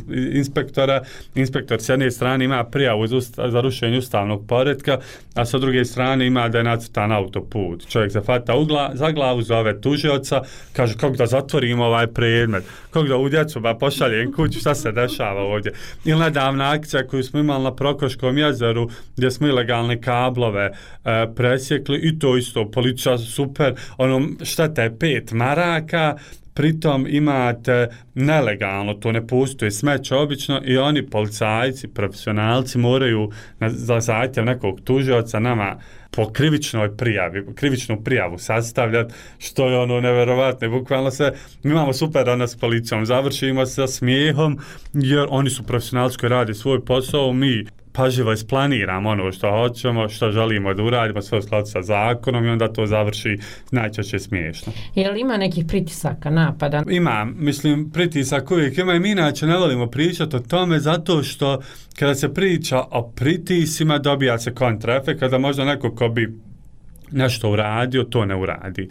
inspektor s jedne strane ima prijavu za rušenje ustavnog poretka, a sa druge strane ima da je nacrtan autoput. Čovjek se hvata za glavu, zove tužioca, kaže kako da zatvorimo ovaj predmet, kako da u djecu pošaljem kuću, šta se dešava ovdje. Ili nedavna akcija koju smo imali na Prokoškom jezeru, gdje smo ilegalne kablove presjekli i to isto, policija super, šteta je 5 maraka, pritom imate nelegalno, to ne postoji smeće obično i oni policajci, profesionalci moraju za zahtjev nekog tužioca nama po krivičnu prijavu sastavljati, što je neverovatno. Bukvalno mi imamo super s policijom, završimo sa smijehom jer oni su profesionalci koji rade svoj posao, mi pažljivo isplaniramo ono što hoćemo, što želimo da uradimo, sve u skladu sa zakonom i onda to završi najčešće smiješno. Je li ima nekih pritisaka, napada? Ima, pritisak uvijek ima i mi inače ne volimo pričati o tome zato što kada se priča o pritisima dobija se kontraefekt, kada možda neko ko bi nešto uradio, to ne uradi.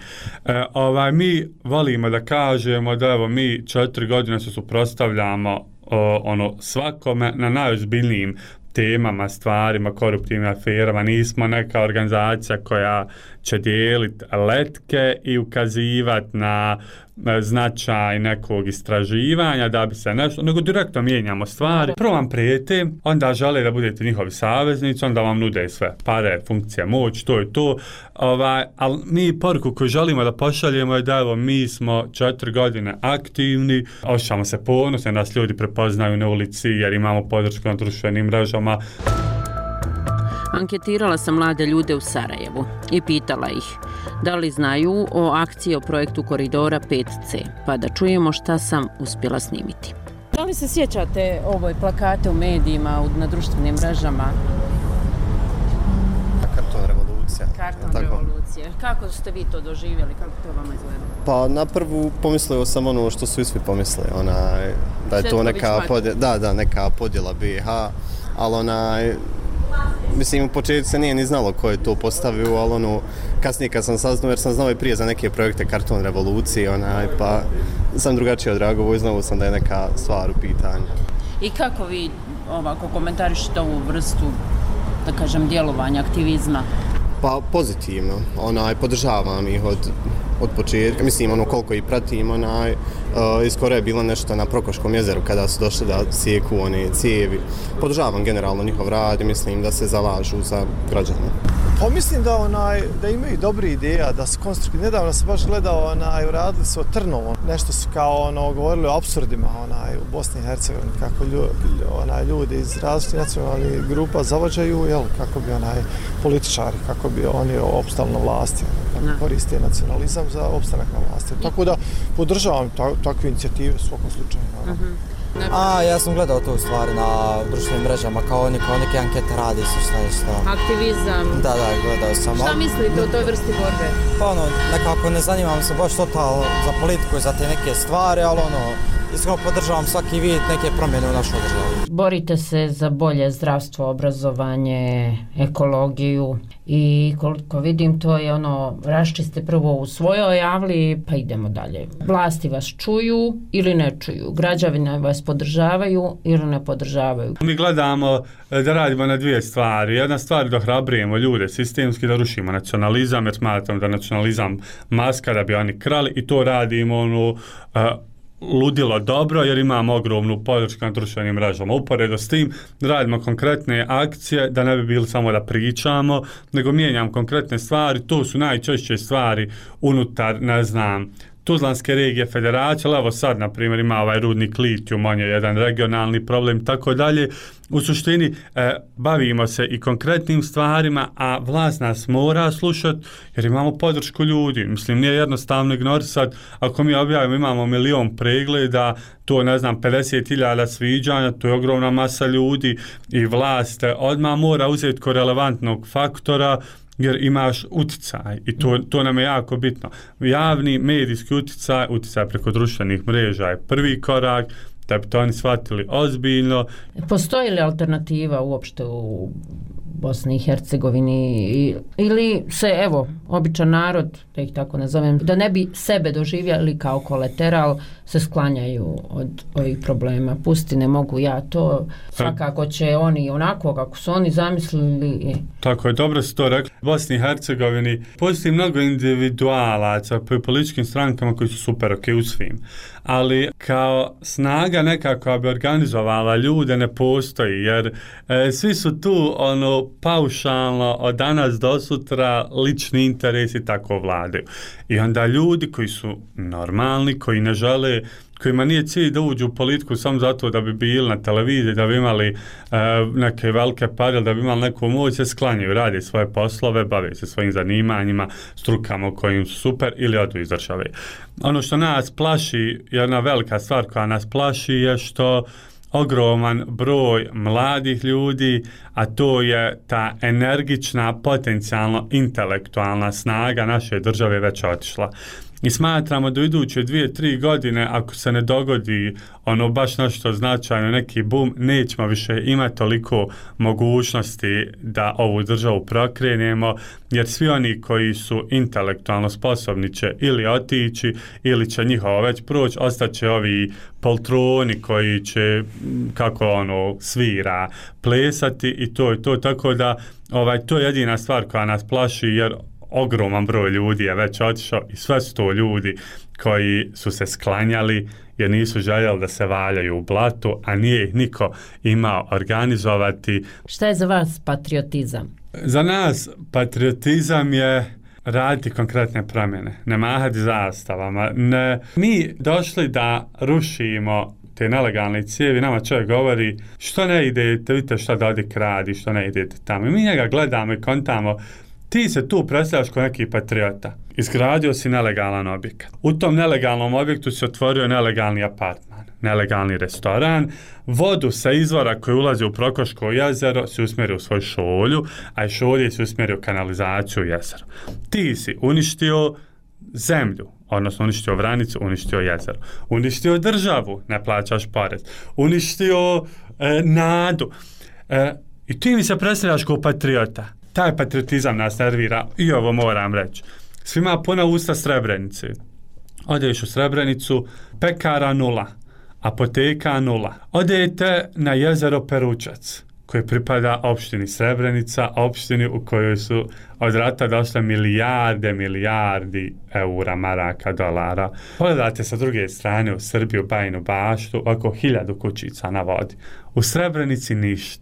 Mi volimo da kažemo da mi 4 godine se suprotstavljamo svakome na najozbiljnijim temama, stvarima, koruptivnim aferama. Nismo neka organizacija koja će dijeliti letke i ukazivati na značaj nekog istraživanja da bi se nešto, nego direktno mijenjamo stvari. Prvo vam prijete, onda žele da budete njihovi saveznici, onda vam nude sve pare, funkcija, moć, to je to. Ali mi poruku koju želimo da pošaljemo je da mi smo 4 godine aktivni, osjećamo se ponosno, nas ljudi prepoznaju na ulici jer imamo podršku na društvenim mrežama. Anketirala sam mlade ljude u Sarajevu i pitala ih Da li znaju o akciji o projektu Koridora 5C? Pa da čujemo šta sam uspjela snimiti. Da li se sjećate ovoj plakate u medijima, na društvenim mrežama? Karton revolucija. Karton revolucije. Kako ste vi to doživjeli? Kako to vama izgleda? Pa na prvu pomislio sam ono što su i svi pomislili, da je to neka podjela, neka podjela BiH, ali mislim, u početku se nije ni znalo ko je to postavio, ali kasnije kad sam saznao, jer sam znao i prije za neke projekte Karton revolucije, pa sam drugačije odreagovao i znao sam da je neka stvar u pitanju. I kako vi ovako komentarišete ovu vrstu, da kažem, djelovanja, aktivizma? Pa pozitivno, podržavam ih od početka, mislim koliko ih pratim, iskoro je bilo nešto na Prokoškom jezeru kada su došli da sijeku one cijevi. Podržavam generalno njihov rad i mislim da se zalažu za građane. Pa mislim da imaju dobri ideja, da su konstruktivni. Nedavno sam baš gledao, radili su o Trnovom, nešto su kao govorili o apsurdima u Bosni i Hercegovini, kako ljudi iz različitih nacionalnih grupa zavađaju, kako bi političari, kako bi oni opstali na vlasti, kako koriste nacionalizam za opstanak na vlasti. Tako da podržavam takve inicijative u svakom slučaju. Ja sam gledao to u stvari na društvenim mrežama, kao neke ankete radi su šta. Aktivizam. Da, gledao sam. Šta mislite o toj vrsti borbe? Pa nekako ne zanimam se baš totalno za politiku i za te neke stvari, ali iskreno podržavam svaki vid neke promjene u našoj državi. Borite se za bolje zdravstvo, obrazovanje, ekologiju i koliko vidim to je raščiste prvo u svojoj avli pa idemo dalje. Vlasti vas čuju ili ne čuju, građani vas podržavaju ili ne podržavaju. Mi gledamo da radimo na dvije stvari. Jedna stvar da hrabrujemo ljude sistemski, da rušimo nacionalizam, jer smatram da nacionalizam maska da bi oni krali i to radimo ludilo dobro jer imamo ogromnu podršku na društvenim mrežama. Uporedo s tim radimo konkretne akcije da ne bi bili samo da pričamo, nego mijenjam konkretne stvari. To su najčešće stvari unutar, Tuzlanske regije federacije, ali evo sad, na primjer, ima ovaj rudnik litijum, on je jedan regionalni problem, tako dalje. U suštini, bavimo se i konkretnim stvarima, a vlast nas mora slušati, jer imamo podršku ljudi. Mislim, nije jednostavno ignorisati, ako mi objavimo, imamo 1 milion pregleda, to 50.000 sviđanja, to je ogromna masa ljudi i vlast odmah mora uzeti ko relevantnog faktora, jer imaš utjecaj i to nam je jako bitno. Javni medijski utjecaj preko društvenih mreža je prvi korak da bi to oni shvatili ozbiljno. Postoji li alternativa uopšte u Bosni i Hercegovini ili se, običan narod, da ih tako nazovem, da ne bi sebe doživjeli kao kolateral, se sklanjaju od ovih problema. Pusti, ne mogu ja to, svakako će oni onako kako su oni zamislili. Tako je, dobro si to rekli. U Bosni i Hercegovini postoji mnogo individualaca po političkim strankama koji su super u svim. Ali kao snaga nekako bi organizovala ljude ne postoji, jer svi su tu paušalno od danas do sutra lični interesi tako vladaju. I onda ljudi koji su normalni, koji ne žele, kojima nije cilj da uđu u politiku samo zato da bi bili na televiziji, da bi imali neke velike pare, da bi imali neku moć, se sklanjaju, rade svoje poslove, bave se svojim zanimanjima, strukama kojim su super ili odu iz države. Ono što nas plaši, jedna velika stvar koja nas plaši je što ogroman broj mladih ljudi, a to je ta energična, potencijalno intelektualna snaga naše države već otišla. I smatramo da u iduće 2-3 godine, ako se ne dogodi baš nešto značajno, neki boom, nećemo više imati toliko mogućnosti da ovu državu prokrenemo, jer svi oni koji su intelektualno sposobni će ili otići, ili će njihovo već proći, ostaće ovi poltroni koji će, kako svira, plesati i to je to, tako da to je jedina stvar koja nas plaši, jer ogroman broj ljudi je već otišao i sve su to ljudi koji su se sklanjali jer nisu željeli da se valjaju u blatu, a nije ih niko imao organizovati. Šta je za vas patriotizam? Za nas patriotizam je raditi konkretne promjene, ne mahati zastavama. Mi došli da rušimo te nelegalne cijevi, nama čovjek govori što ne idete, vidite šta da ovdje kradi, što ne idete tamo. I mi njega gledamo i kontamo Ti se tu predstavljaš kao neki patriota. Izgradio si nelegalan objekat. U tom nelegalnom objektu si otvorio nelegalni apartman, nelegalni restoran, vodu sa izvora koji ulazi u Prokoško jezero si usmjerio u svoj šolju, a iz šolje si usmjerio kanalizaciju u jezero. Ti si uništio zemlju, odnosno uništio Vranicu, uništio jezero, uništio državu, ne plaćaš porez, uništio nadu. I ti mi se predstavljaš kao patriota. Taj patriotizam nas nervira i ovo moram reći. Svima puna usta Srebrenice. Odeš u Srebrenicu, pekara 0, apoteka 0. Odete na jezero Peručac, koje pripada opštini Srebrenica, opštini u kojoj su od rata došle milijardi eura, maraka, dolara. Pogledate sa druge strane u Srbiju, Bajinu Baštu, oko 1000 kućica na vodi. U Srebrenici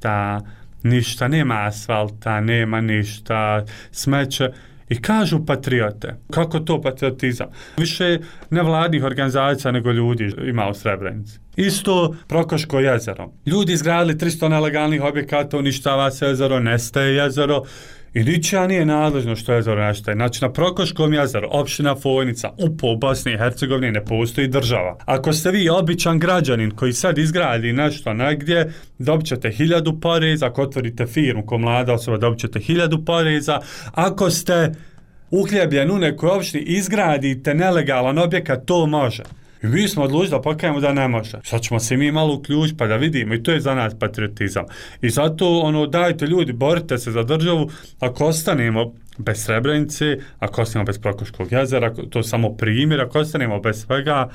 ništa, nema asfalta, nema ništa, smeće. I kažu patriote. Kako to patriotizam? Više nevladnih organizacija nego ljudi ima u Srebrenici. Isto Prokoško jezero. Ljudi izgradili 300 nelegalnih objekata, uništava se jezero, nestaje jezero i ničija nije nadležno što jezero nestaje. Znači na Prokoškom jezeru, opština Fojnica, u Bosni i Hercegovini ne postoji država. Ako ste vi običan građanin koji sad izgradi nešto negdje, dobit ćete 1000 poreza, ako otvorite firmu ko mlada osoba, dobit ćete 1000 poreza. Ako ste uhljebljen u nekoj opštini, izgradite nelegalan objekat, to može. I mi smo odlučili da pokajemo da ne može. Sad ćemo se mi malo uključiti pa da vidimo i to je za nas patriotizam. I zato dajte ljudi, borite se za državu. Ako ostanemo bez Srebrenice, ako ostanemo bez Prokoškog jezera, to je samo primjer, ako ostanemo bez svega,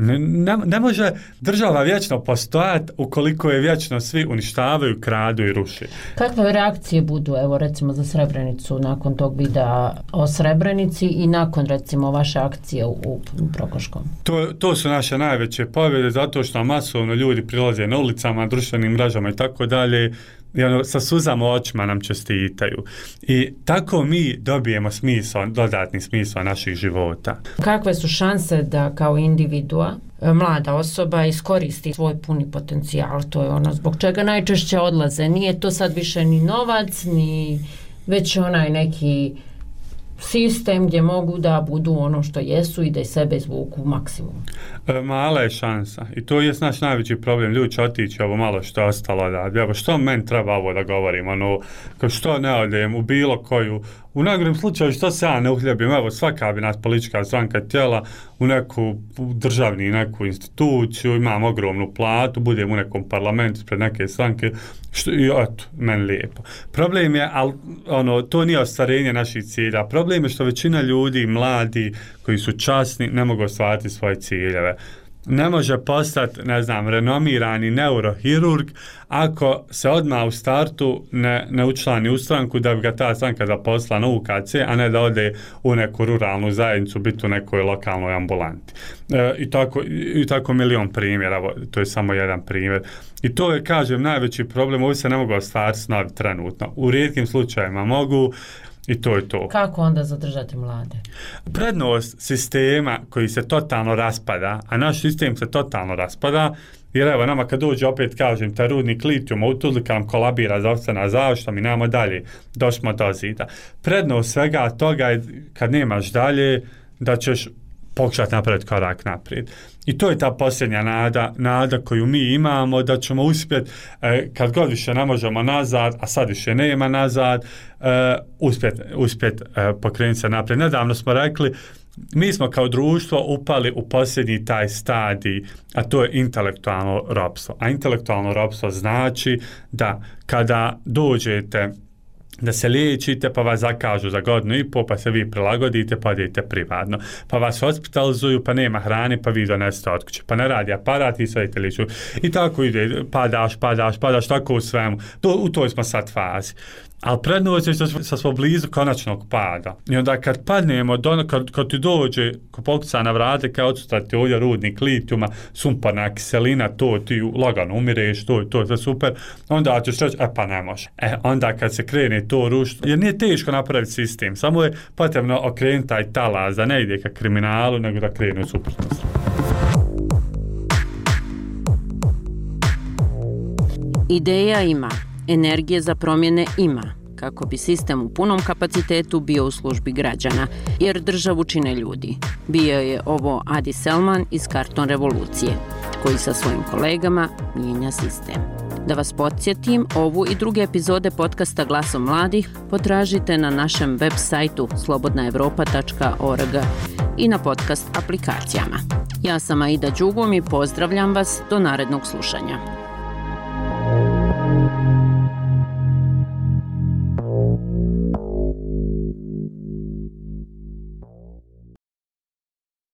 ne može država vječno postojati ukoliko je vječno svi uništavaju, kradu i ruši. Kakve reakcije budu, evo recimo za Srebrenicu nakon tog videa o Srebrenici i nakon recimo vaše akcije u Prokoškom? To su naše najveće pobjede zato što masovno ljudi prilaze na ulicama, društvenim mrežama i tako dalje. I sa suzama očima nam čestitaju. I tako mi dobijemo smisao, dodatni smisao naših života. Kakve su šanse da kao individua, mlada osoba iskoristi svoj puni potencijal? To je ono zbog čega najčešće odlaze. Nije to sad više ni novac, ni već onaj neki sistem gdje mogu da budu ono što jesu i da i sebe izvuku maksimum. Mala je šansa i to je naš najveći problem. Ljudi će otići ovo malo što je ostalo da. Evo što meni treba ovo da govorim, što ne odem u bilo koju, u najgorim slučaju što se ja ne uhljebim, evo svaka bi nas politička stranka tijela u neku državni neku instituciju, imam ogromnu platu, budem u nekom parlamentu pred neke stranke, i eto, meni lijepo. Problem je, to nije ostvarenje naših cilja. Problem je što većina ljudi, mladi, koji su časni, ne mogu ostvariti svoje ciljeve. Ne može postati, renomirani neurohirurg ako se odmah u startu ne učlani u stranku da bi ga ta stranka zaposlila na UKC, a ne da ode u neku ruralnu zajednicu, biti u nekoj lokalnoj ambulanti. I tako milion primjera, to je samo jedan primjer. I to je, kažem, najveći problem, ovi se ne mogu ostvariti snovi trenutno. U rijetkim slučajevima mogu, i to je to. Kako onda zadržati mlade? Prednost sistema koji se totalno raspada, a naš sistem se totalno raspada, jer evo nama kad dođe opet, kažem, taj rudnik litijuma u Tuzli kad nam kolabira zdravstvena zaštita, mi nemamo dalje, došmo do zida. Prednost svega toga je kad nemaš dalje, da ćeš pokušati napraviti korak naprijed. I to je ta posljednja nada koju mi imamo, da ćemo uspjeti, kad god više ne možemo nazad, a sad više nema nazad, uspjeti pokrenuti se naprijed. Nedavno smo rekli, mi smo kao društvo upali u posljednji taj stadij, a to je intelektualno ropstvo. A intelektualno ropstvo znači da kada dođete da se liječite, pa vas zakažu za 1,5 godinu, pa se vi prilagodite, pa idete privatno. Pa vas hospitalizuju, pa nema hrane, pa vi donesete od kuće. Pa ne radi aparat, vi sve idete liču. I tako ide, padaš, tako u svemu. U toj smo sad fazi. Ali prednost je što smo blizu konačnog pada. I onda kad padnemo, kad ti dođe, ko pokuca na vrate, kao odsustrati ovdje rudnik litijuma, sumporna kiselina, to ti lagano umireš, to je sve super, onda ćeš reći, pa ne može. Onda kad se krene to rušiti, jer nije teško napraviti sistem, samo je potrebno okrenuti taj talas, da ne ide ka kriminalu, nego da krene u suprotnost. Ideja ima, energije za promjene ima. kako bi sistem u punom kapacitetu bio u službi građana, jer državu čine ljudi. Bio je ovo Adi Selman iz Karton revolucije, koji sa svojim kolegama mijenja sistem. Da vas podsjetim, ovu i druge epizode podcasta Glasom mladih potražite na našem web sajtu slobodnaevropa.org i na podcast aplikacijama. Ja sam Aida Đugum i pozdravljam vas do narednog slušanja.